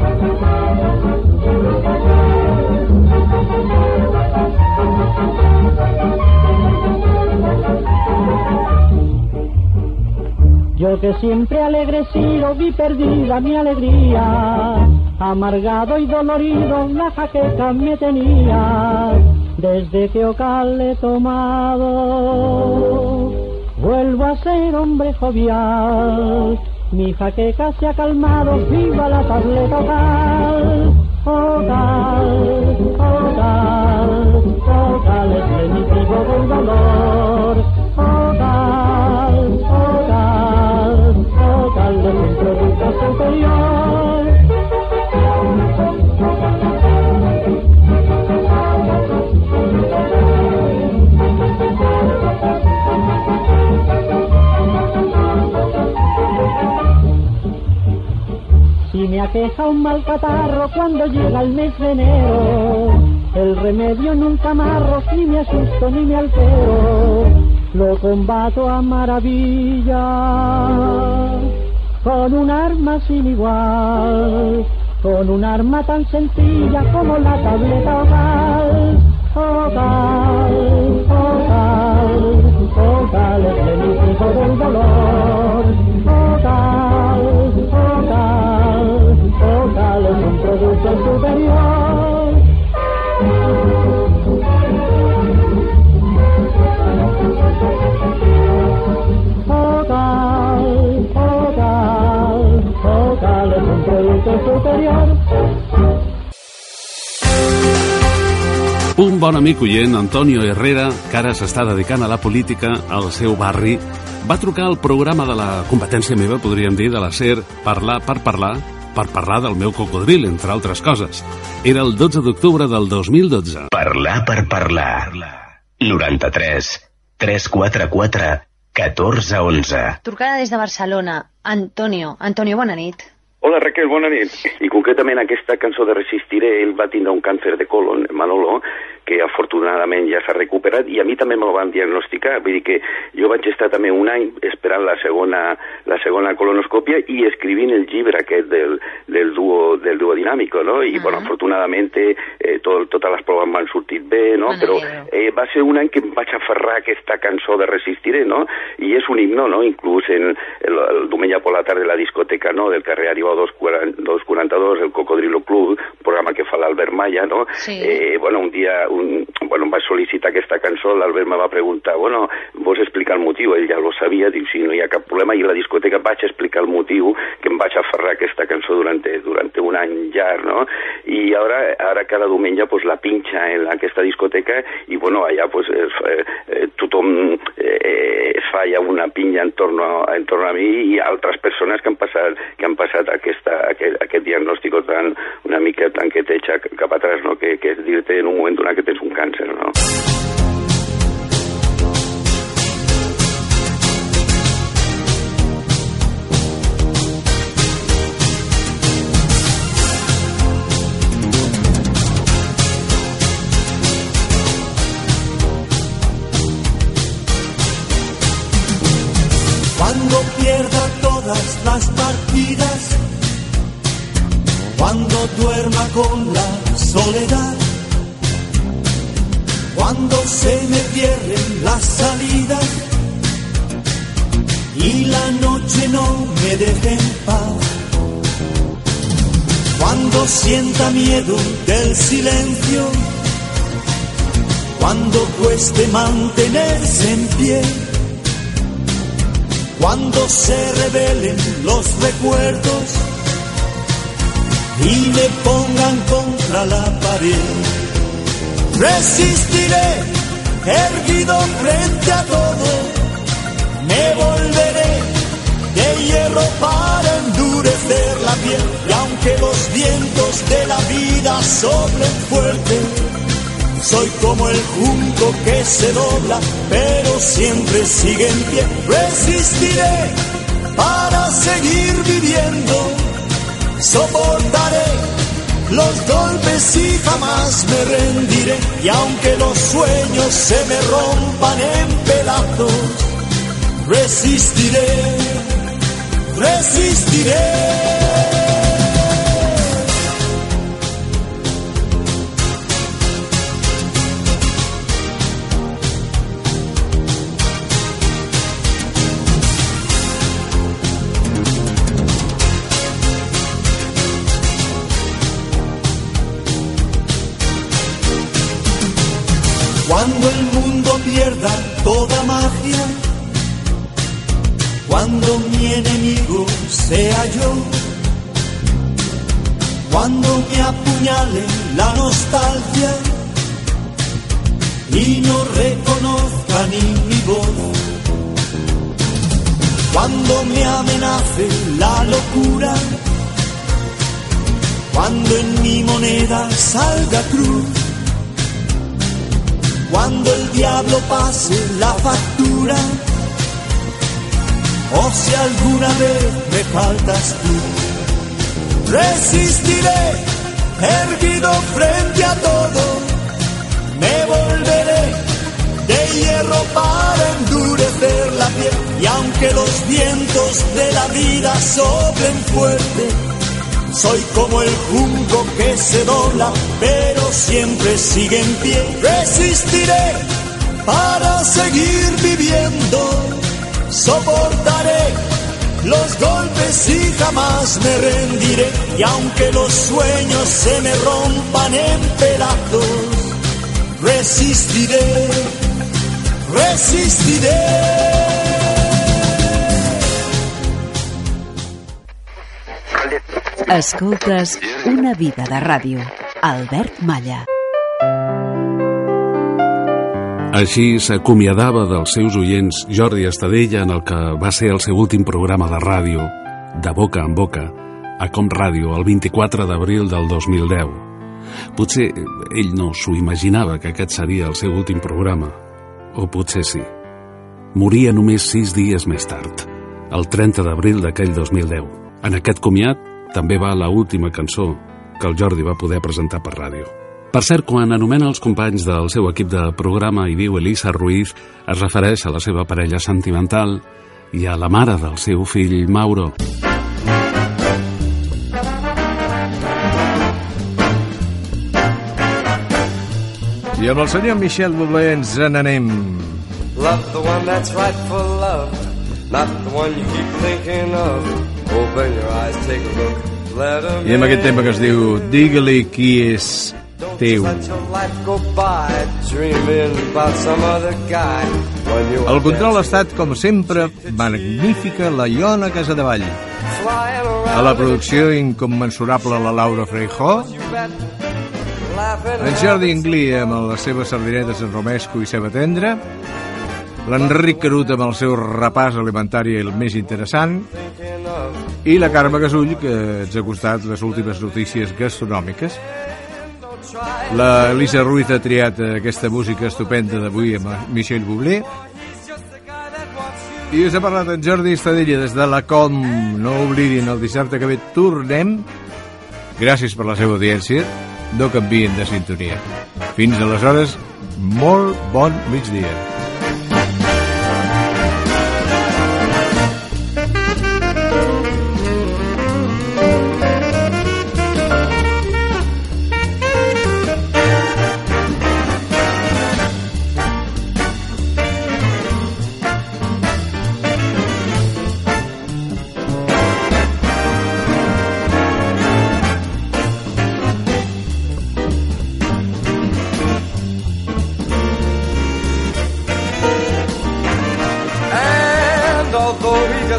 Yo que siempre alegre he sido, vi perdida mi alegría, amargado y dolorido la jaqueca me tenía, desde que Ocal he tomado, vuelvo a ser hombre jovial, mi jaqueca se ha calmado, viva la tableta Ocal, Ocal, Ocal, Ocal es lenitivo del dolor, Ocal, Ocal, Ocal es un producto superior. Si me aqueja un mal catarro cuando llega el mes de enero, el remedio nunca amarro, ni me asusto ni me altero, lo combato a maravilla, con un arma sin igual, con un arma tan sencilla como la tableta Ocal, Ocal, Ocal, Ocal es el enemigo del dolor, Ocal, Ocal, Ocal es un producto superior. Ocal, Ocal, Ocal es un producto superior. Un bon amic oient, Antonio Herrera, que ara s'està dedicant a la política al seu barri, va trucar al programa de la competència meva, podríem dir, de la SER, Parlar per Parlar, per parlar del meu cocodril, entre altres coses. Era el dotze d'octubre del dos mil dotze. Parlar per Parlar. noranta-tres tres quatre quatre catorze onze. Trucada des de Barcelona. Antonio. Antonio, bona nit. Hola Raquel, bona nit. I concretament aquesta cançó de Resistiré, ell va tindre un càncer de colon, Manolo, que afortunadament ja s'ha recuperat, i a mi també me lo van diagnosticar, vull dir que jo vaig estar també un any esperant la segona, la segona colonoscòpia i escrivint el llibre aquest del, del, duo, del duo dinàmico, no? I, uh-huh. bueno, afortunadament eh, tot, totes les proves m'han sortit bé, no? Bueno, però eh, va ser un any que em vaig aferrar a aquesta cançó de Resistiré, no? I és un himno, no? Inclús en el, el diumenge per la tarda de la discoteca, no? Del carrer Arribau dos quaranta-dos, el Cocodrilo Club, programa que fa l'Albert Malla, no? Sí. Eh, bueno, un dia... Un, bueno, em va sol·licitar aquesta cançó, l'Albert me va preguntar, bueno, vols explicar el motiu? Ell ja lo sabia, diu, sí, no hi ha cap problema, i a la discoteca vaig explicar el motiu, que em vaig aferrar a aquesta cançó durant, durant un any llarg, no? I ara, ara cada diumenge pues, la pinxa en aquesta discoteca i, bueno, allà pues, es, eh, tothom eh, es fa ja una pinya en torno, a, en torno a mi i altres persones que han passat, que han passat aquesta, aquest, aquest diagnòstic tan, una mica tan que t'echa cap atrás, no? Que, que és dir-te en un moment donat que tens un càncer, no? soledad, cuando se me cierren las salidas y la noche no me deje en paz, cuando sienta miedo del silencio, cuando cueste mantenerse en pie, cuando se revelen los recuerdos y me pongan contra la pared, resistiré erguido frente a todo, me volveré de hierro para endurecer la piel, y aunque los vientos de la vida soplen fuerte, soy como el junco que se dobla, pero siempre sigue en pie. Resistiré para seguir viviendo, soportaré los golpes y jamás me rendiré. Y aunque los sueños se me rompan en pedazos, resistiré, resistiré. Cuando el mundo pierda toda magia, cuando mi enemigo sea yo, cuando me apuñale la nostalgia y no reconozca ni mi voz, cuando me amenace la locura, cuando en mi moneda salga cruz, cuando el diablo pase la factura, o si alguna vez me faltas tú, resistiré erguido frente a todo, me volveré de hierro para endurecer la piel, y aunque los vientos de la vida soplen fuerte, soy como el junco que se dobla, pero siempre sigue en pie. Resistiré para seguir viviendo, soportaré los golpes y jamás me rendiré. Y aunque los sueños se me rompan en pedazos, resistiré, resistiré. Escoltes Una vida de ràdio. Albert Malla. Així s'acomiadava dels seus oients Jordi Estadella en el que va ser el seu últim programa de ràdio, de boca en boca, a Com Ràdio, el vint-i-quatre d'abril del dos mil deu. Potser ell no s'ho imaginava que aquest seria el seu últim programa, o potser sí. Moria només sis dies més tard, el trenta d'abril d'aquell dos mil deu. En aquest comiat també va la última cançó que el Jordi va poder presentar per ràdio. Per cert, quan anomena els companys del seu equip de programa i diu Elisa Ruiz, es refereix a la seva parella sentimental i a la mare del seu fill Mauro. I amb el senyor Michel Bublé ens n'anem. Love the one that's right for love, not the one you keep thinking of. Open your eyes, take a look, let them in. I amb aquest tema que es diu Digue-li qui és teu. El control ha estat, com sempre, magnífica la Iona Casadevall. A la producció incommensurable la Laura Feijó. En Jordi Inglí amb les seves sardinetes en romesco i ceba tendra. L'Enric Carut amb el seu repàs alimentari el més interessant. I la Carme Gasull, que ens ha costat les últimes notícies gastronòmiques. La Elisa Ruiz ha triat aquesta música estupenda d'avui amb Michel Bublé. I us ha parlat en Jordi Estadella des de la Com. No oblidin, el dissabte que ve tornem. Gràcies per la seva audiència. No canvien de sintonia. Fins aleshores, molt bon migdia.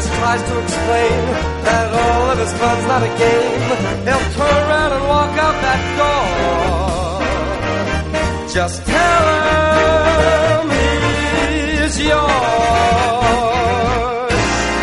just tries to explain that all of his fun's not a game, he'll turn around and walk out that door. Just tell him he's yours.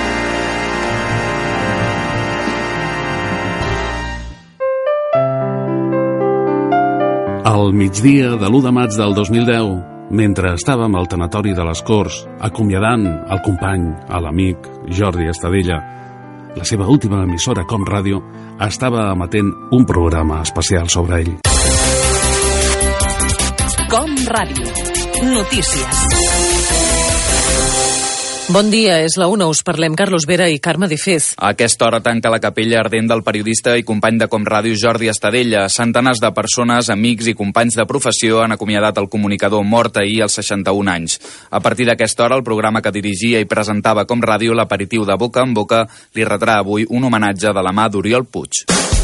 Al migdia de l'u de maig del dos mil deu, mentre estàvem al tanatori de les Corts, acomiadant el company, a l'amic Jordi Estadella, la seva última emissora Com Ràdio estava emetent un programa especial sobre ell. Com Ràdio. Notícies. Bon dia, és la una, us parlem Carlos Vera i Carme de Fez. A aquesta hora tanca la capella ardent del periodista i company de Com Ràdio Jordi Estadella. Centenars de persones, amics i companys de professió han acomiadat el comunicador mort ahir als seixanta-un anys. A partir d'aquesta hora, el programa que dirigia i presentava Com Ràdio, l'aperitiu de Boca en Boca, li retrà avui un homenatge de la mà d'Oriol Puig.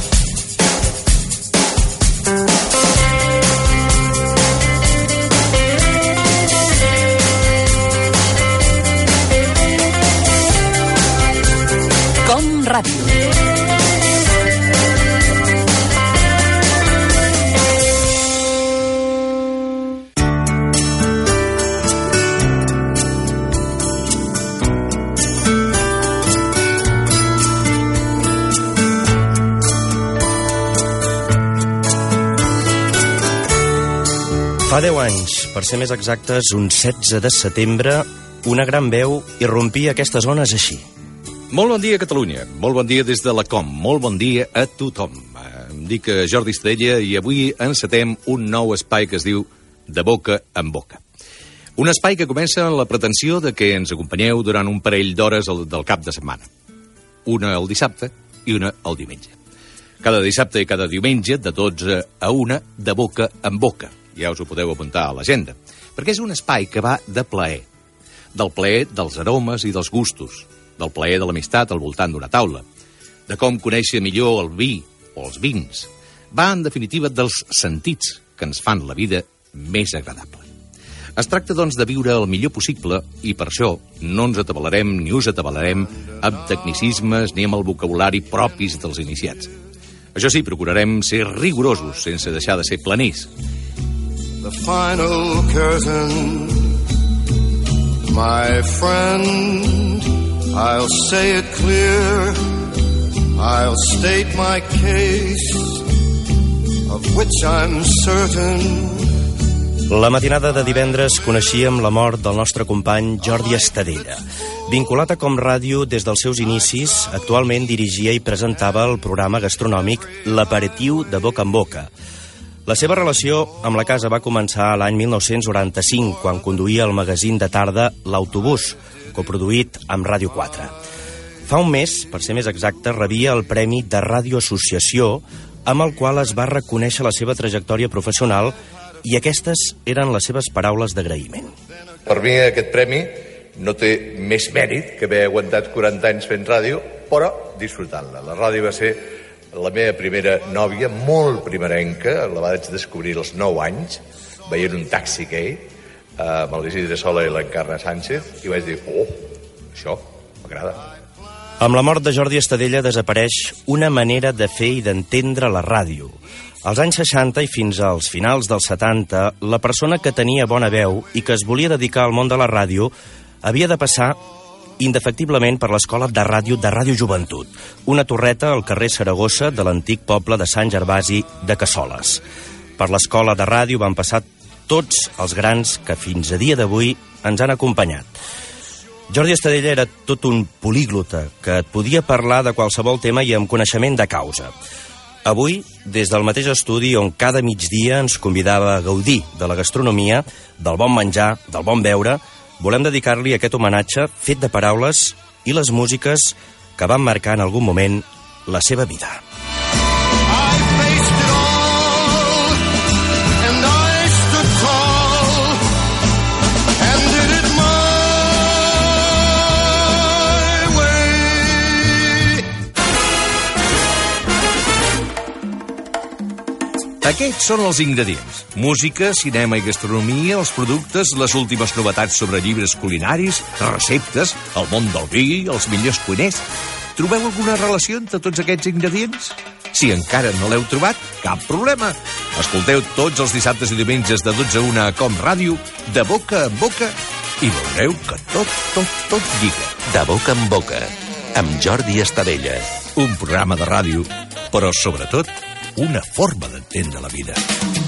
Ràdio. Fa deu anys, per ser més exactes, un setze de setembre, una gran veu irrompia aquestes zones així. Molt bon dia, Catalunya. Molt bon dia des de la Com. Molt bon dia a tothom. Em dic Jordi Estadella i avui encetem un nou espai que es diu De Boca en Boca. Un espai que comença amb la pretensió de que ens acompanyeu durant un parell d'hores del cap de setmana. Una el dissabte i una el diumenge. Cada dissabte i cada diumenge, de dotze a una, De Boca en Boca. Ja us ho podeu apuntar a l'agenda. Perquè és un espai que va de plaer. Del plaer dels aromes i dels gustos. Del plaer de l'amistat al voltant d'una taula, de com conèixer millor el vi o els vins. Va, en definitiva, dels sentits que ens fan la vida més agradable. Es tracta, doncs, de viure el millor possible i per això no ens atabalarem ni us atabalarem amb tecnicismes ni amb el vocabulari propis dels iniciats. Això sí, procurarem ser rigorosos sense deixar de ser planers. The final curtain, my friend, I'll say it clear, I'll state my case, of which I'm certain. La matinada de divendres coneixíem la mort del nostre company Jordi Estadella. Vinculat a Com Ràdio des dels seus inicis, actualment dirigia i presentava el programa gastronòmic L'Aperitiu de Boca en Boca. La seva relació amb la casa va començar l'any mil nou-cents noranta-cinc, quan conduïa el magazín de tarda L'Autobús, coproduït amb Ràdio quatre. Fa un mes, per ser més exacte, rebia el Premi de Ràdio Associació, amb el qual es va reconèixer la seva trajectòria professional i aquestes eren les seves paraules d'agraïment. Per mi aquest premi no té més mèrit que haver aguantat quaranta anys fent ràdio, però disfrutant-la. La ràdio va ser la meva primera nòvia, molt primerenca, la vaig descobrir als nou anys, veient un taxi gay, amb el Isidre Sola i l'Encarna Sánchez, i vaig dir, oh, això m'agrada. Amb la mort de Jordi Estadella desapareix una manera de fer i d'entendre la ràdio. Als anys seixanta i fins als finals dels setanta, la persona que tenia bona veu i que es volia dedicar al món de la ràdio havia de passar indefectiblement per l'escola de ràdio de Ràdio Joventut, una torreta al carrer Saragossa de l'antic poble de Sant Gervasi de Cassoles. Per l'escola de ràdio van passar tots els grans que fins a dia d'avui ens han acompanyat. Jordi Estadella era tot un políglota que et podia parlar de qualsevol tema i amb coneixement de causa. Avui, des del mateix estudi on cada migdia ens convidava a gaudir de la gastronomia, del bon menjar, del bon beure, volem dedicar-li aquest homenatge fet de paraules i les músiques que van marcar en algun moment la seva vida. Aquests són els ingredients. Música, cinema i gastronomia, els productes, les últimes novetats sobre llibres culinaris, receptes, el món del vi, els millors cuiners. Trobeu alguna relació entre tots aquests ingredients? Si encara no l'heu trobat, cap problema. Escolteu tots els dissabtes i diumenges de dotze a una a Com Ràdio, de boca en boca, i veureu que tot, tot, tot lliga. De boca en boca, amb Jordi Estadella. Un programa de ràdio, però sobretot una forma d'entendre la vida.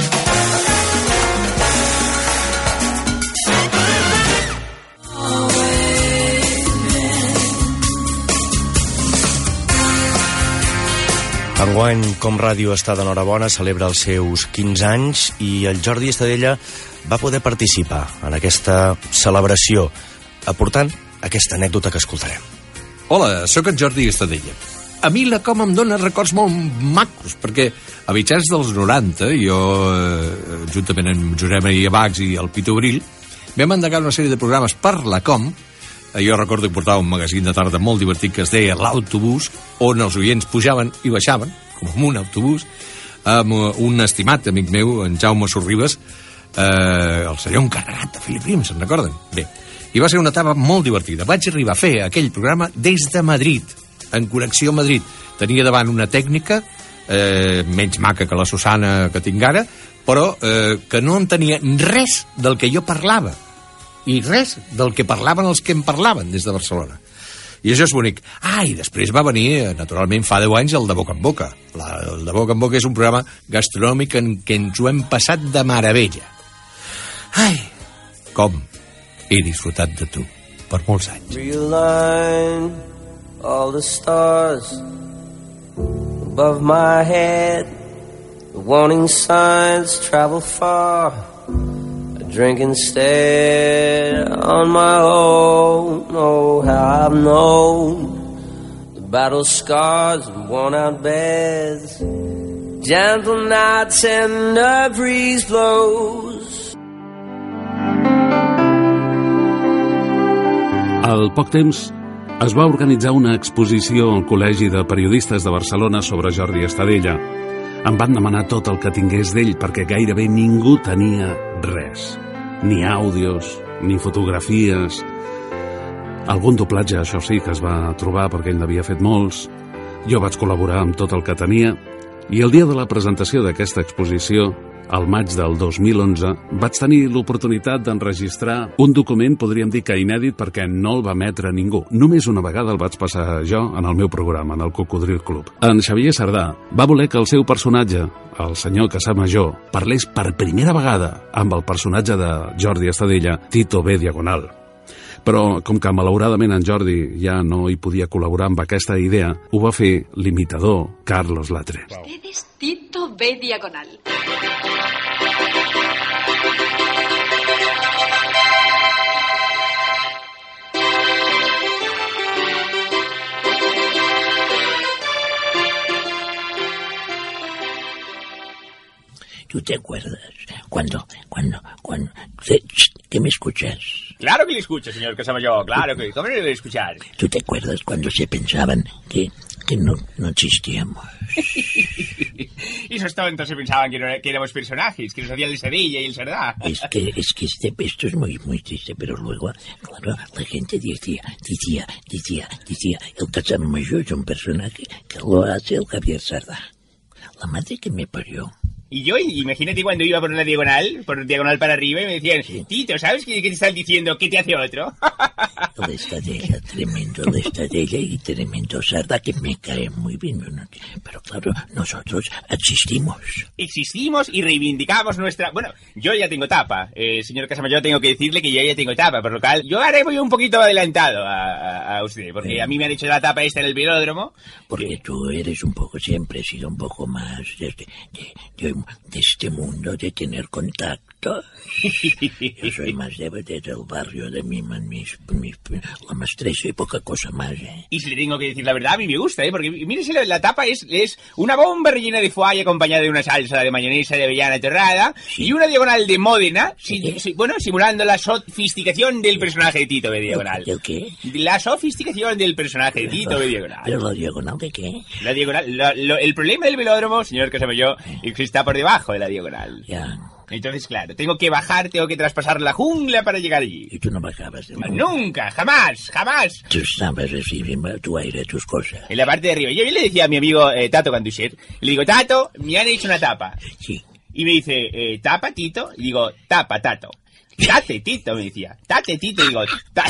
Enguany, Com Ràdio està d'enhorabona, celebra els seus quinze anys i el Jordi Estadella va poder participar en aquesta celebració, aportant aquesta anècdota que escoltarem. Hola, sóc en Jordi Estadella. A mi la Com em dóna records molt macos, perquè a mitjans dels noranta, jo, eh, juntament amb Josep Maria Bax i el Pitu Abril, vam endegar una sèrie de programes per la Com. Jo recordo que portava un magazín de tarda molt divertit que es deia L'Autobús, on els oients pujaven i baixaven, com en un autobús, amb un estimat amic meu, en Jaume Sorribes, eh, el senyor encarregat de Philip Rim, se'n recorden? Bé, i va ser una etapa molt divertida. Vaig arribar a fer aquell programa des de Madrid, en connexió a Madrid. Tenia davant una tècnica eh, menys maca que la Susana que tinc ara, però eh, que no entenia res del que jo parlava i res del que parlaven els que em parlaven des de Barcelona. I això és bonic. Ah, i després va venir, naturalment, fa deu anys, el de Boca en Boca. La, el de Boca en Boca és un programa gastronòmic en què ens ho hem passat de meravella. Ai, com he disfrutat de tu per molts anys. Realign all the stars above my head. The warning signs travel far. Drink instead on my own. Oh, how I've known the battle scars and worn out beds, gentle nights and a breeze blows. Al poc temps es va organitzar una exposició al Col·legi de Periodistes de Barcelona sobre Jordi Estadella. Em van demanar tot el que tingués d'ell perquè gairebé ningú tenia res. Ni àudios, ni fotografies. Algun doblatge, això sí, que es va trobar perquè ell n'havia fet molts. Jo vaig col·laborar amb tot el que tenia i el dia de la presentació d'aquesta exposició, al maig del dos mil onze, vaig tenir l'oportunitat d'enregistrar un document, podríem dir que inèdit, perquè no el va emetre ningú. Només una vegada el vaig passar jo en el meu programa, en el Cocodril Club. En Xavier Sardà va voler que el seu personatge, el senyor Casamajor, parlés per primera vegada amb el personatge de Jordi Estadella, Tito B. Diagonal. Però, com que malauradament en Jordi ja no hi podia col·laborar amb aquesta idea, ho va fer l'imitador Carlos Latre. Usted es Tito B. Diagonal. ¿Tú te acuerdas cuando, cuando, cuando, que me escuchas? Claro que le escucho, señor Casamajor, claro que, ¿cómo no le voy a escuchar? ¿Tú te acuerdas cuando se pensaban que, que no, no existíamos? Y esos tontos se pensaban que, no, que éramos personajes, que nos hacían el Sedilla y el Sardá. Es que, es que este, esto es muy, muy triste, pero luego, claro, la gente decía, decía, decía, decía, el Casamajor es un personaje que lo hace el Javier Sardá. La madre que me parió. Y yo, imagínate cuando iba por una diagonal, por diagonal para arriba, y me decían, Tito, ¿sabes qué, qué te están diciendo? ¿Qué te hace otro? El Estadella, tremendo el Estadella y tremendo Sardá, que me cae muy bien. Pero claro, nosotros existimos. Existimos y reivindicamos nuestra... Bueno, yo ya tengo tapa. Eh, señor Casamajor, tengo que decirle que yo ya tengo tapa, por lo cual yo ahora voy un poquito adelantado a, a, a usted, porque eh. a mí me han hecho la tapa esta en el velódromo. Porque que... tú eres un poco, siempre has sido un poco más de, de, de, de este mundo, de tener contacto. Yo soy más de, de, del barrio de mi, mis, mis la maestresa y poca cosa más, ¿eh? Y si le tengo que decir la verdad, a mí me gusta, ¿eh? Porque mírese, la, la tapa es, es una bomba rellena de foie acompañada de una salsa de mayonesa de avellana torrada sí. y una diagonal de Módena, si, si, bueno, simulando la sofisticación del personaje de Tito B. Diagonal. ¿El qué? La sofisticación del personaje de Tito B. Diagonal. ¿Pero la diagonal de qué? La diagonal, lo, lo, el problema del velódromo, señor Casamayor, es que está por debajo de la diagonal. Ya. Entonces, claro, tengo que bajar, tengo que traspasar la jungla para llegar allí. ¿Y tú no bajabas de la Nunca, jamás, jamás. Tú estabas así, tu aire, tus cosas. En la parte de arriba. Yo, yo le decía a mi amigo eh, Tato Canduchet, le digo, Tato, me han hecho una tapa. Sí. Y me dice, eh, ¿tapa, Tito? Y digo, tapa, Tato. Tate, Tito, me decía. Tate, Tito, y digo, ta...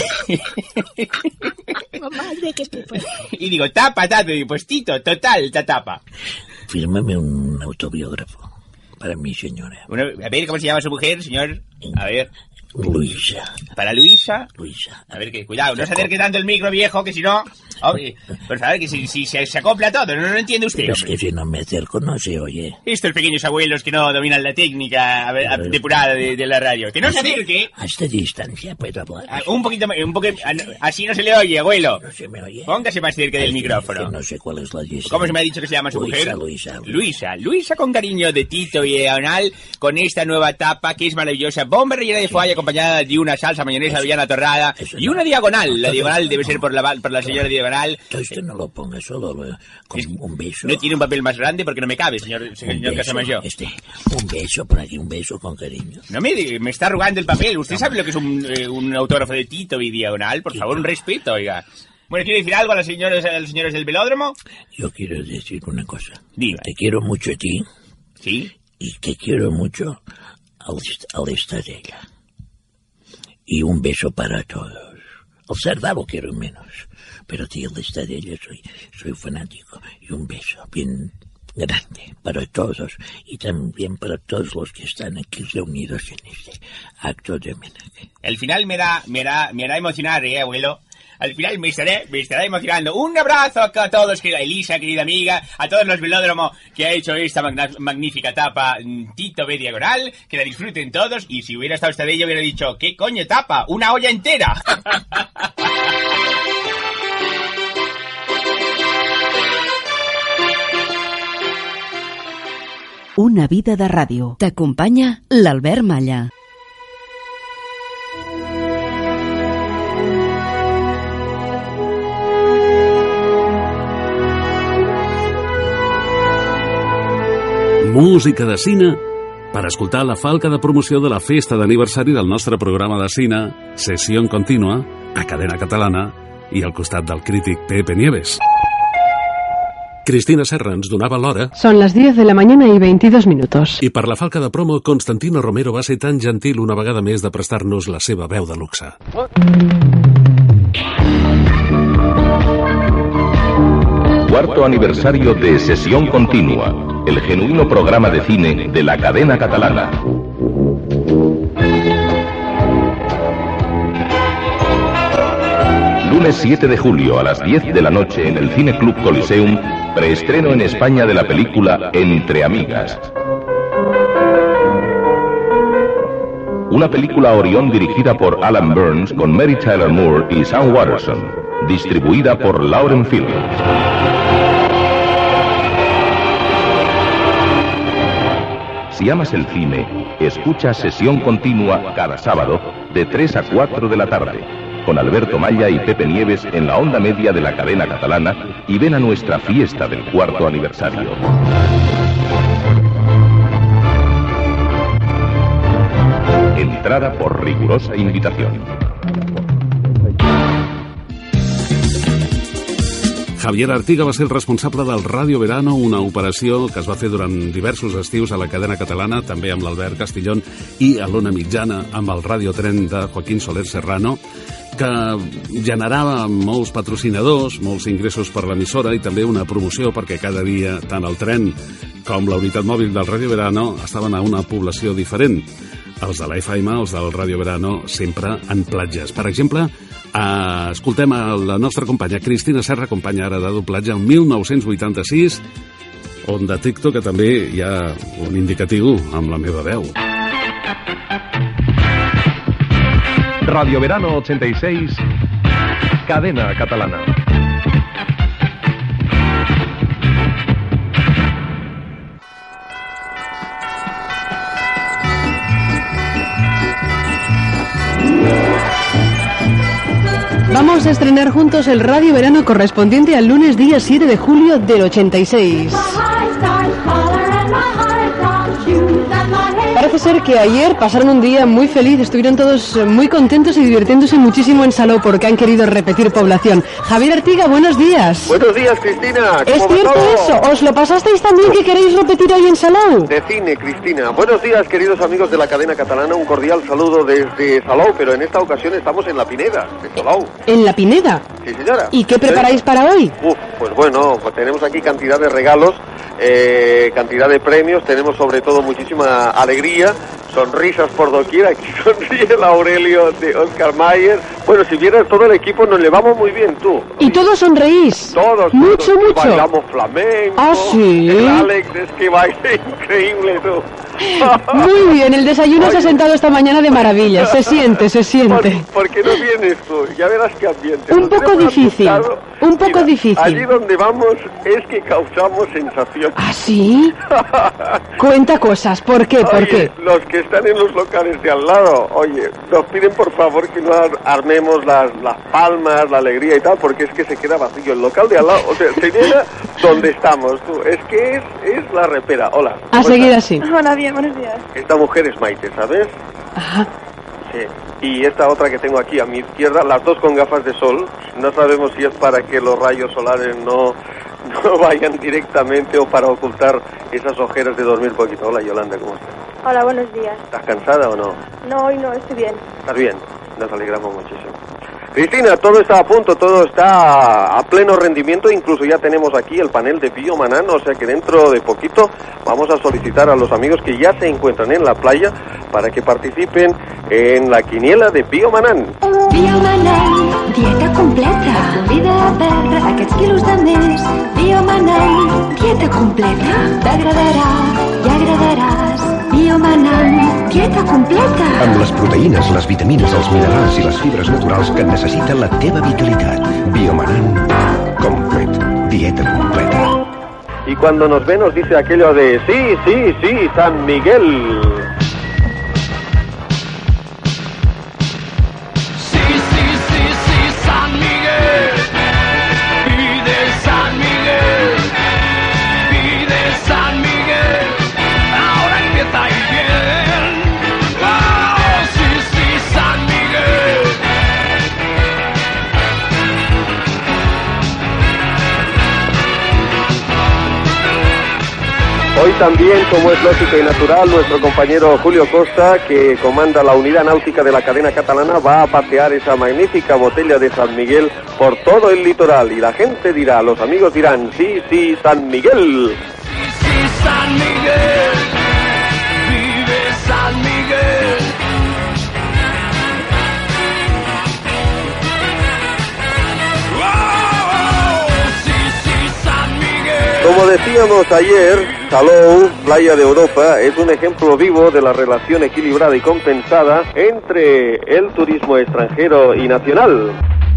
Madre, que te fue. Y digo, tapa, Tato, y digo, pues Tito, total, ta tapa. Fírmame un autobiógrafo. Para mi señora. Bueno, a ver, ¿cómo se llama su mujer, señor? A ver. Luisa. ¿Para Luisa? Luisa. A ver, que cuidado, no se acerque tanto el micro, viejo, que si no... Hombre, por favor, que si, si se, se acopla todo, no, no lo entiende usted. Pero es que si no me acerco no se oye. Estos pequeños abuelos que no dominan la técnica a ver, a, depurada de, de la radio. Que no se acerque. A esta distancia puedo hablar. A, un poquito más, un poco, así no se le oye, abuelo. No se me oye. Póngase más cerca del micrófono. Que no sé cuál es la distancia. ¿Cómo se me ha dicho que se llama su Luisa, mujer? Luisa, Luisa. Luisa. Luisa con cariño de Tito y Diagonal, con esta nueva tapa que es maravillosa. Bomba rellena de foie acompañada de una salsa mayonesa avellana torrada y no. una diagonal. La diagonal debe ser por la, por la señora Diagonal. Esto no lo ponga solo con un beso. No tiene un papel más grande porque no me cabe, señor, señor Casamayor. Este, un beso por aquí, un beso con cariño. No me, me está arrugando el papel. ¿Usted sabe lo que es un, eh, un autógrafo de Tito y Diagonal? Por favor, un respeto, oiga. Bueno, ¿quiere decir algo a las señoras, a los señores del velódromo? Yo quiero decir una cosa. Diga. Te quiero mucho a ti. ¿Sí? Y te quiero mucho al, al Estadella. Y un beso para todos. Al Cerdá lo quiero menos. Pero tío, de Estadella soy, soy fanático. Y un beso bien grande para todos. Y también para todos los que están aquí reunidos en este acto de homenaje. El final me da, me da, me hará emocionar, ¿eh, abuelo? Al final me estaré, me estará emocionando. Un abrazo a todos, querida Elisa, querida amiga, a todos los velódromos que ha hecho esta magna, magnífica tapa Tito B. Diagonal, que la disfruten todos. Y si hubiera estado Estadella hubiera dicho, ¿qué coño tapa? ¡Una olla entera! Una vida de ràdio. T'acompanya l'Albert Malla. Música de cine per escoltar la falca de promoció de la festa d'aniversari del nostre programa de cine, Sessió en Contínua, a Cadena Catalana i al costat del crític Pepe Nieves. Cristina Serra ens donava l'hora. Son las diez de la mañana y veintidós minutos. I per la falca de promo, Constantino Romero va ser tan gentil una vegada més de prestar-nos la seva veu de luxe. Cuarto aniversario de Sesión Continua, el genuino programa de cine de la cadena catalana. Lunes siete de julio a las diez de la noche en el Cine Club Coliseum, preestreno en España de la película Entre Amigas. Una película Orión dirigida por Alan Burns con Mary Tyler Moore y Sam Waterston, distribuida por Lauren Films. Si amas el cine, escucha Sesión Continua cada sábado de tres a cuatro de la tarde, con Alberto Malla y Pepe Nieves en la onda media de la cadena catalana, y ven a nuestra fiesta del cuarto aniversario. Entrada por rigurosa invitación. Javier Artiga va ser el responsable del Ràdio Verano, una operació que es va fer durant diversos estius a la cadena catalana, també amb l'Albert Castillón, i a l'Ona Mitjana amb el Ràdio Tren de Joaquín Soler Serrano, que generava molts patrocinadors, molts ingressos per l'emissora i també una promoció perquè cada dia tant el tren com la unitat mòbil del Ràdio Verano estaven a una població diferent. Els de la F M, els del Ràdio Verano, sempre en platges. Per exemple, eh, escoltem a la nostra companya Cristina Serra, companya ara de doblatge, el mil nou-cents vuitanta-sis, on detecto que també hi ha un indicatiu amb la meva veu. Radio Verano ochenta y seis Cadena Catalana. Vamos a estrenar juntos el Radio Verano correspondiente al lunes día siete de julio del ochenta y seis. Parece ser que ayer pasaron un día muy feliz, estuvieron todos muy contentos y divirtiéndose muchísimo en Salou porque han querido repetir población. Javier Artiga, buenos días. Buenos días, Cristina. ¿Es cierto eso? ¿Os lo pasasteis también que queréis repetir hoy en Salou? De cine, Cristina. Buenos días, queridos amigos de la cadena catalana. Un cordial saludo desde Salou, pero en esta ocasión estamos en La Pineda, de Salou. ¿En La Pineda? Sí, señora. ¿Y qué preparáis ¿Sí? para hoy? Uf, pues bueno, pues tenemos aquí cantidad de regalos, eh, cantidad de premios, tenemos sobre todo muchísima alegría, sonrisas por doquier. Aquí sonríe el Aurelio de Oscar Mayer. Bueno, si vieras todo el equipo, nos llevamos muy bien, tú. ¿Y todos sonreís? Todos. Mucho, todos. mucho. Bailamos flamenco. ¿Ah, sí? El Alex es que baila increíble, tú. Muy bien, el desayuno se ha sentado esta mañana de maravilla. Se siente, se siente. ¿Por, ¿por qué no vienes tú? Ya verás qué ambiente. Un poco difícil, un poco Mira, difícil. Allí donde vamos es que causamos sensación. ¿Ah, sí? Cuenta cosas. ¿Por qué? ¿Por Oye, qué? Los que están en los locales de al lado, oye, nos piden por favor que no ar- armemos las, las palmas, la alegría y tal, porque es que se queda vacío. El local de al lado, o sea, se llena donde estamos, tú. Es que es, es la repera. Hola. A seguir así. Hola, bien, buenos días. Esta mujer es Maite, ¿sabes? Ajá. Sí. Y esta otra que tengo aquí a mi izquierda, las dos con gafas de sol. No sabemos si es para que los rayos solares no, no vayan directamente o para ocultar esas ojeras de dormir poquito. Hola, Yolanda, ¿cómo estás? Hola, buenos días. ¿Estás cansada o no? No, hoy no, estoy bien. ¿Estás bien? Nos alegramos muchísimo. Cristina, todo está a punto, todo está a pleno rendimiento, incluso ya tenemos aquí el panel de Biomanán, o sea que dentro de poquito vamos a solicitar a los amigos que ya se encuentran en la playa para que participen en la quiniela de Biomanán. Biomanán, dieta completa. Convida a perdre aquests quilos de més. Biomanán, dieta completa. T'agradarà i agradaràs. Biomanán, dieta completa. Amb les proteïnes, les vitamines, els minerals i les fibres naturals que necessita la teva vitalitat. Biomanán Complet. Dieta completa. Y cuando nos ve nos dice aquello de sí, sí, sí, San Miguel. Hoy también, como es lógico y natural, nuestro compañero Julio Costa, que comanda la unidad náutica de la cadena catalana, va a pasear esa magnífica botella de San Miguel por todo el litoral. Y la gente dirá, los amigos dirán, sí, sí, San Miguel. Sí, sí, San Miguel, vive San Miguel. Como decíamos ayer, Salou, playa de Europa, es un ejemplo vivo de la relación equilibrada y compensada entre el turismo extranjero y nacional.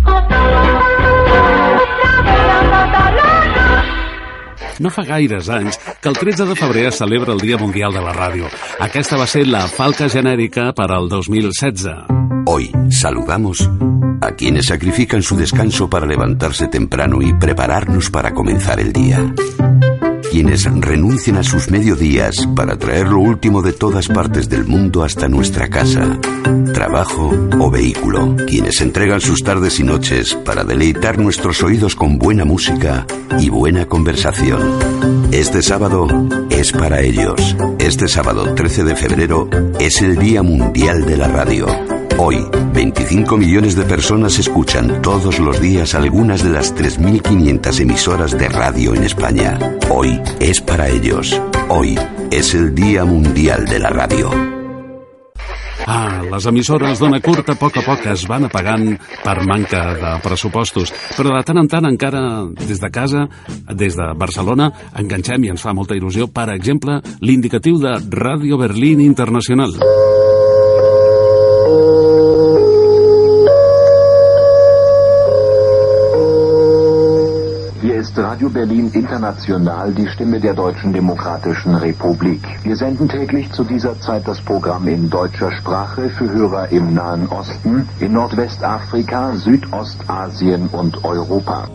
No fa gaires anys que el tretze de febrer es celebra el Dia Mundial de la Ràdio. Aquesta va ser la falca genèrica per al dos mil setze. Hoy saludamos a quienes sacrifican su descanso para levantarse temprano y prepararnos para comenzar el día. Quienes renuncian a sus mediodías para traer lo último de todas partes del mundo hasta nuestra casa, trabajo o vehículo. Quienes entregan sus tardes y noches para deleitar nuestros oídos con buena música y buena conversación. Este sábado es para ellos. Este sábado trece de febrero es el Día Mundial de la Radio. Hoy, veinticinco millones de personas escuchan todos los días algunas de las tres mil quinientas emisoras de radio en España. Hoy es para ellos. Hoy es el Día Mundial de la Radio. Ah, les emissores d'ona curta a poc a poc es van apagant per manca de pressupostos, però de tant en tant encara des de casa, des de Barcelona, enganxem i ens fa molta il·lusió, per exemple, l'indicatiu de Ràdio Berlín Internacional. Hier ist Radio Berlin International, die Stimme der Deutschen Demokratischen Republik. Wir senden täglich zu dieser Zeit das Programm in deutscher Sprache für Hörer im Nahen Osten, in Nordwestafrika, Südostasien und Europa.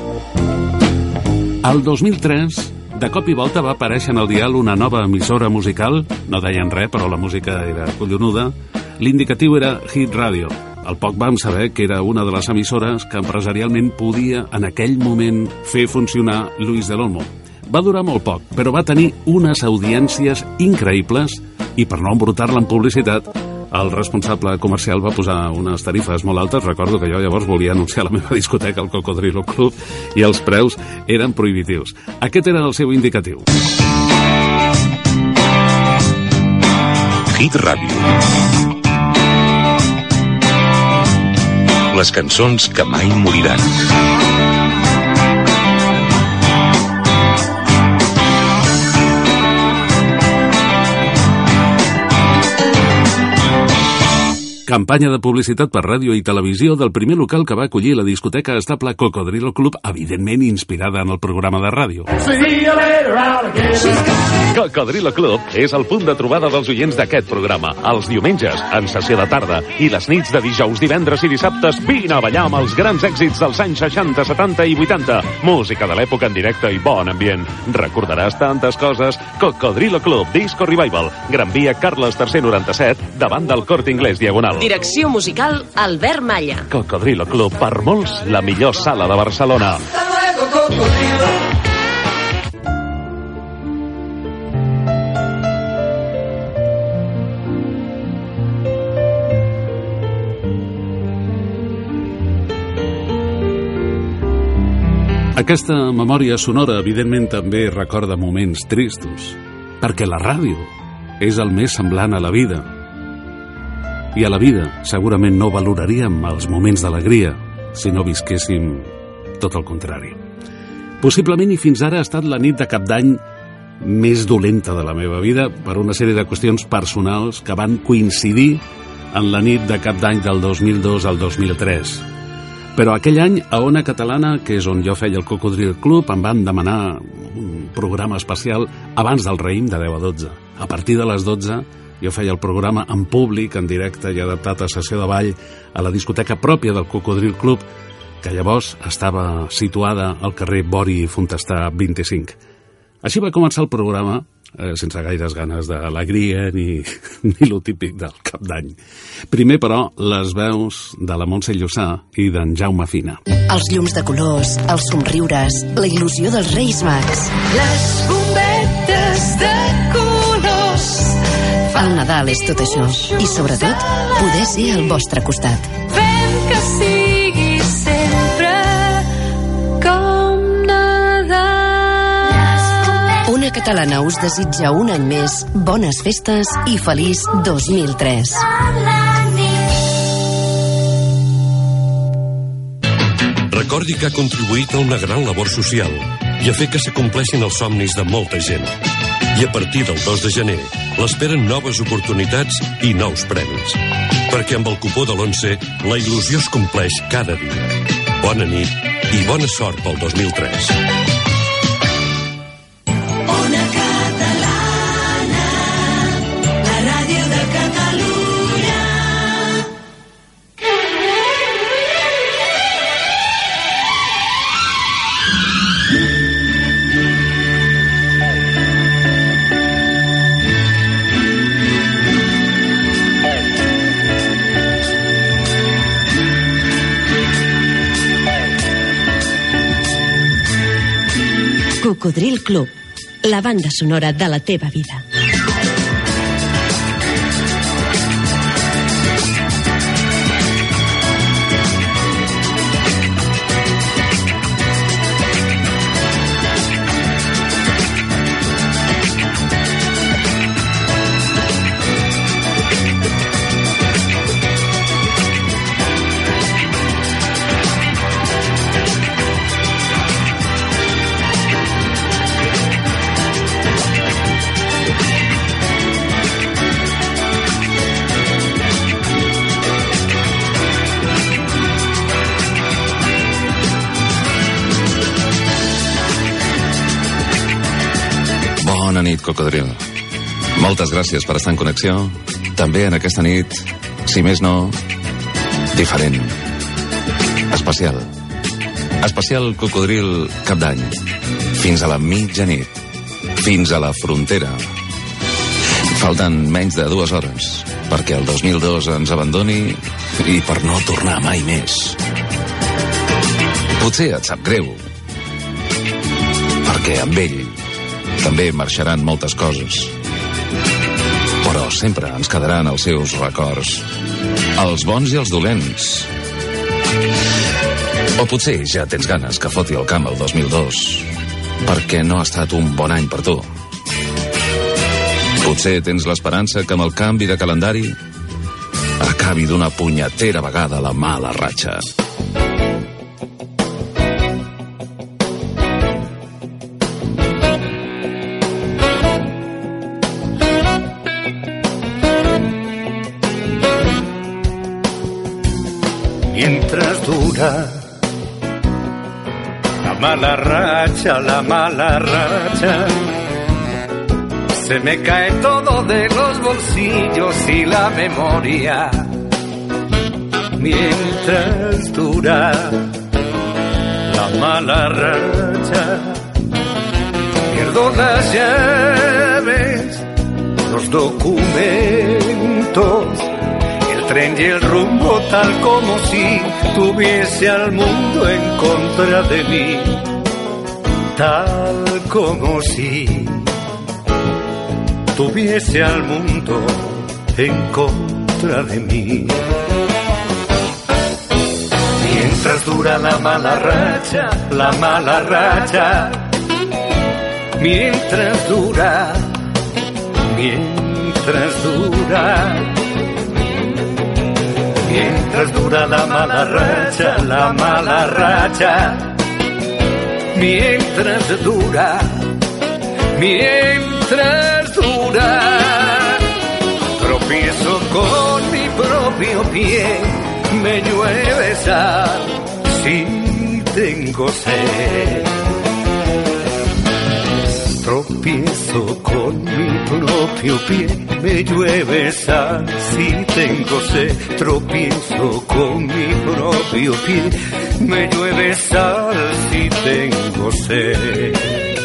Al dos mil tres, de cop i volta va aparèixer en el dial una nova emissora musical, no deien res, però la música era collonuda. L'indicatiu era Hit Radio. Al poc vam saber que era una de les emissores que empresarialment podia, en aquell moment, fer funcionar Luis del Olmo. Va durar molt poc, però va tenir unes audiències increïbles i, per no embrutar-la en publicitat, el responsable comercial va posar unes tarifes molt altes. Recordo que jo llavors volia anunciar la meva discoteca, el Cocodrilo Club, i els preus eren prohibitius. Aquest era el seu indicatiu. Hit Radio. Les cançons que mai moriran. Campanya de publicitat per ràdio i televisió del primer local que va acollir la discoteca estable Cocodrilo Club, evidentment inspirada en el programa de ràdio. Cocodrilo Club és el punt de trobada dels oients d'aquest programa. Els diumenges, en sessió de tarda, i les nits de dijous, divendres i dissabtes, vine a ballar amb els grans èxits dels anys seixanta, setanta i vuitanta. Música de l'època en directe i bon ambient. Recordaràs tantes coses. Cocodrilo Club, Disco Revival, Gran Via Carles tercer noranta-set, davant del Corte Inglés Diagonal. Direcció musical, Albert Malla. Cocodrilo Club, per molts, la millor sala de Barcelona. Aquesta memòria sonora, evidentment, també recorda moments tristos, perquè la ràdio és el més semblant a la vida. I a la vida segurament no valoraríem els moments d'alegria si no visquéssim tot el contrari. Possiblement i fins ara ha estat la nit de Cap d'Any més dolenta de la meva vida per una sèrie de qüestions personals que van coincidir en la nit de Cap d'Any del dos mil dos al dos mil tres. Però aquell any, a Ona Catalana, que és on jo feia el Cocodrilo Club, em van demanar un programa especial abans del raïm de deu a dotze. A partir de les dotze jo feia el programa en públic, en directe i adaptat a sessió de ball a la discoteca pròpia del Cocodrilo Club, que llavors estava situada al carrer Bori Fontestà vint-i-cinc. Així va començar el programa, eh, sense gaires ganes d'alegria ni, ni lo típic del Cap d'Any. Primer, però, les veus de la Montse Llussà i d'en Jaume Fina. Els llums de colors, els somriures, la il·lusió dels Reis Mags. Les bombetes de colors. El Nadal és tot això. I, sobretot, poder ser al vostre costat. Fem que sigui sempre com Nadal. Ona Catalana us desitja un any més, bones festes i feliç dos mil tres. Recordi que ha contribuït a una gran labor social i a fer que s'acompleixin els somnis de molta gent. I a partir del dos de gener l'esperen noves oportunitats i nous premis. Perquè amb el cupó de l'onze la il·lusió es compleix cada dia. Bona nit i bona sort pel dos mil tres. Ona Catalana, la ràdio de Catalunya. Cocodrilo Club, la banda sonora de la teva vida. Bona nit, Cocodril. Moltes gràcies per estar en connexió. També en aquesta nit, si més no, diferent. Especial. Especial Cocodril Cap d'Any. Fins a la mitjanit. Fins a la frontera. Falten menys de dues hores perquè el dos mil dos ens abandoni i per no tornar mai més. Potser et sap greu, perquè amb ell també marxaran moltes coses. Però sempre ens quedaran els seus records, els bons i els dolents. O potser ja tens ganes que foti el camp el dos mil dos, perquè no ha estat un bon any per tu. Potser tens l'esperança que amb el canvi de calendari acabi d'una punyetera vegada la mala ratxa. Mientras dura la mala racha, la mala racha, se me cae todo de los bolsillos y la memoria. Mientras dura la mala racha, pierdo las llaves, los documentos, el tren y el rumbo, tal como si tuviese al mundo en contra de mí, tal como si tuviese al mundo en contra de mí. Mientras dura la mala racha, la mala racha, mientras dura, mientras dura, mientras dura la mala racha, la mala racha, mientras dura, mientras dura, tropiezo con mi propio pie, me llueve sal si tengo sed. Tropiezo con mi propio pie, me llueve sal si tengo sed. Tropiezo con mi propio pie, me llueve sal si tengo sed.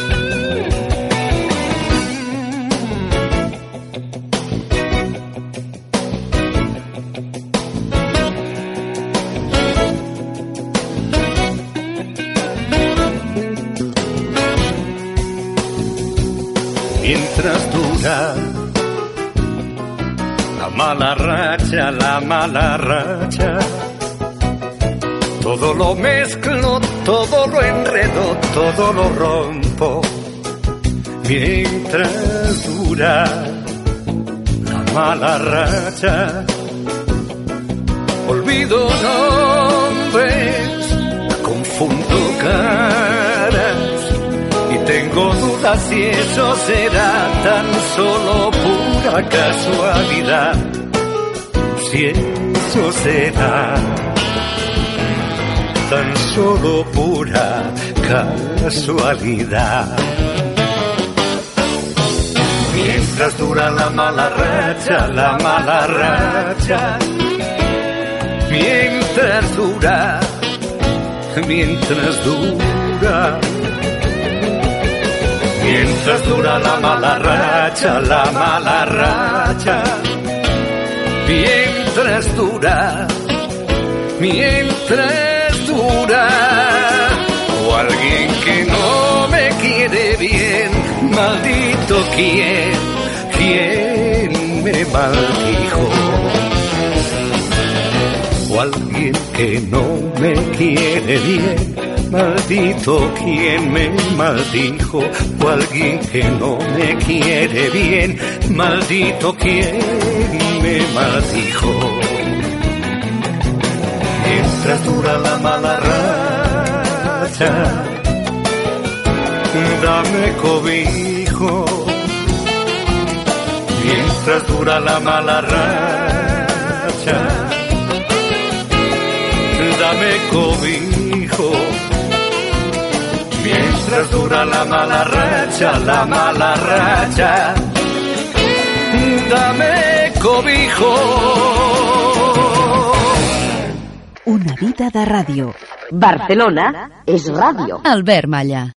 Mientras dura la mala racha, la mala racha, todo lo mezclo, todo lo enredo, todo lo rompo. Mientras dura la mala racha, olvido nombres, confundo caras, tengo dudas si eso será tan solo pura casualidad. Si eso será tan solo pura casualidad. Mientras dura la mala racha, la mala racha, mientras dura, mientras dura, mientras dura la mala racha, la mala racha, mientras dura, mientras dura, o alguien que no me quiere bien, maldito quien, quien me maldijo, o alguien que no me quiere bien, maldito quien me maldijo, o alguien que no me quiere bien, maldito quien me maldijo. Mientras dura la mala racha, dame cobijo. Mientras dura la mala racha, dame cobijo. Mientras mientras dura la mala racha, la mala racha. Dame cobijo. Una vida de ràdio. Barcelona és ràdio. Albert Malla.